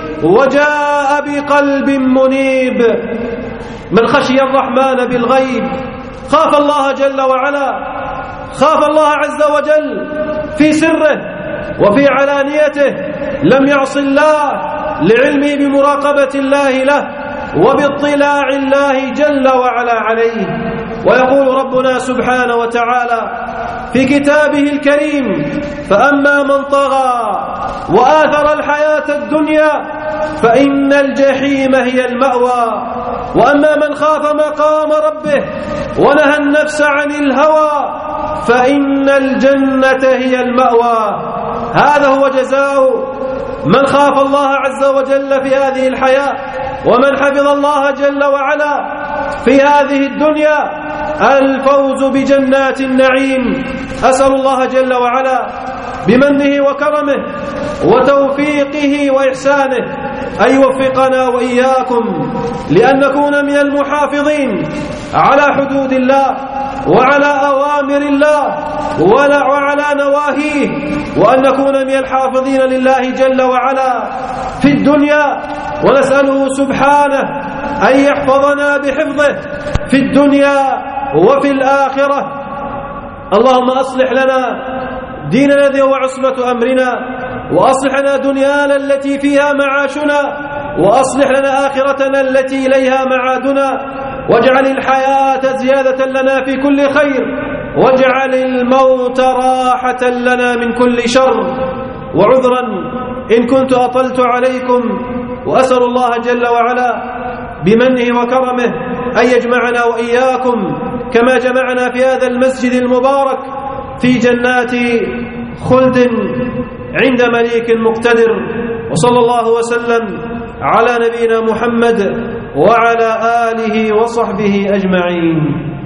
وجاء بقلب منيب. من خشي الرحمن بالغيب خاف الله جل وعلا، خاف الله عز وجل في سره وفي علانيته، لم يعص الله لعلمه بمراقبة الله له وباطلاع الله جل وعلا عليه. ويقول ربنا سبحانه وتعالى في كتابه الكريم: فأما من طغى وآثر الحياة الدنيا فإن الجحيم هي المأوى، وأما من خاف مقام ربه ونهى النفس عن الهوى فإن الجنة هي المأوى. هذا هو جزاء من خاف الله عز وجل في هذه الحياة، ومن حفظ الله جل وعلا في هذه الدنيا، الفوز بجنات النعيم. أسأل الله جل وعلا بمنه وكرمه وتوفيقه وإحسانه أن يوفقنا وإياكم لأن نكون من المحافظين على حدود الله وعلى أوامر الله وعلى نواهيه، وأن نكون من الحافظين لله جل وعلا في الدنيا، ونسأله سبحانه أن يحفظنا بحفظه في الدنيا وفي الآخرة. اللهم أصلح لنا ديننا الذي هو عصمة أمرنا، وأصلح لنا دنيانا التي فيها معاشنا، وأصلح لنا آخرتنا التي إليها معادنا، واجعل الحياة زيادة لنا في كل خير، واجعل الموت راحة لنا من كل شر. وعذرا إن كنت أطلت عليكم، وأسأل الله جل وعلا بمنه وكرمه أن يجمعنا وإياكم كما جمعنا في هذا المسجد المبارك في جنات خلد عند مليك مقتدر. وصلى الله وسلم على نبينا محمد وعلى آله وصحبه أجمعين.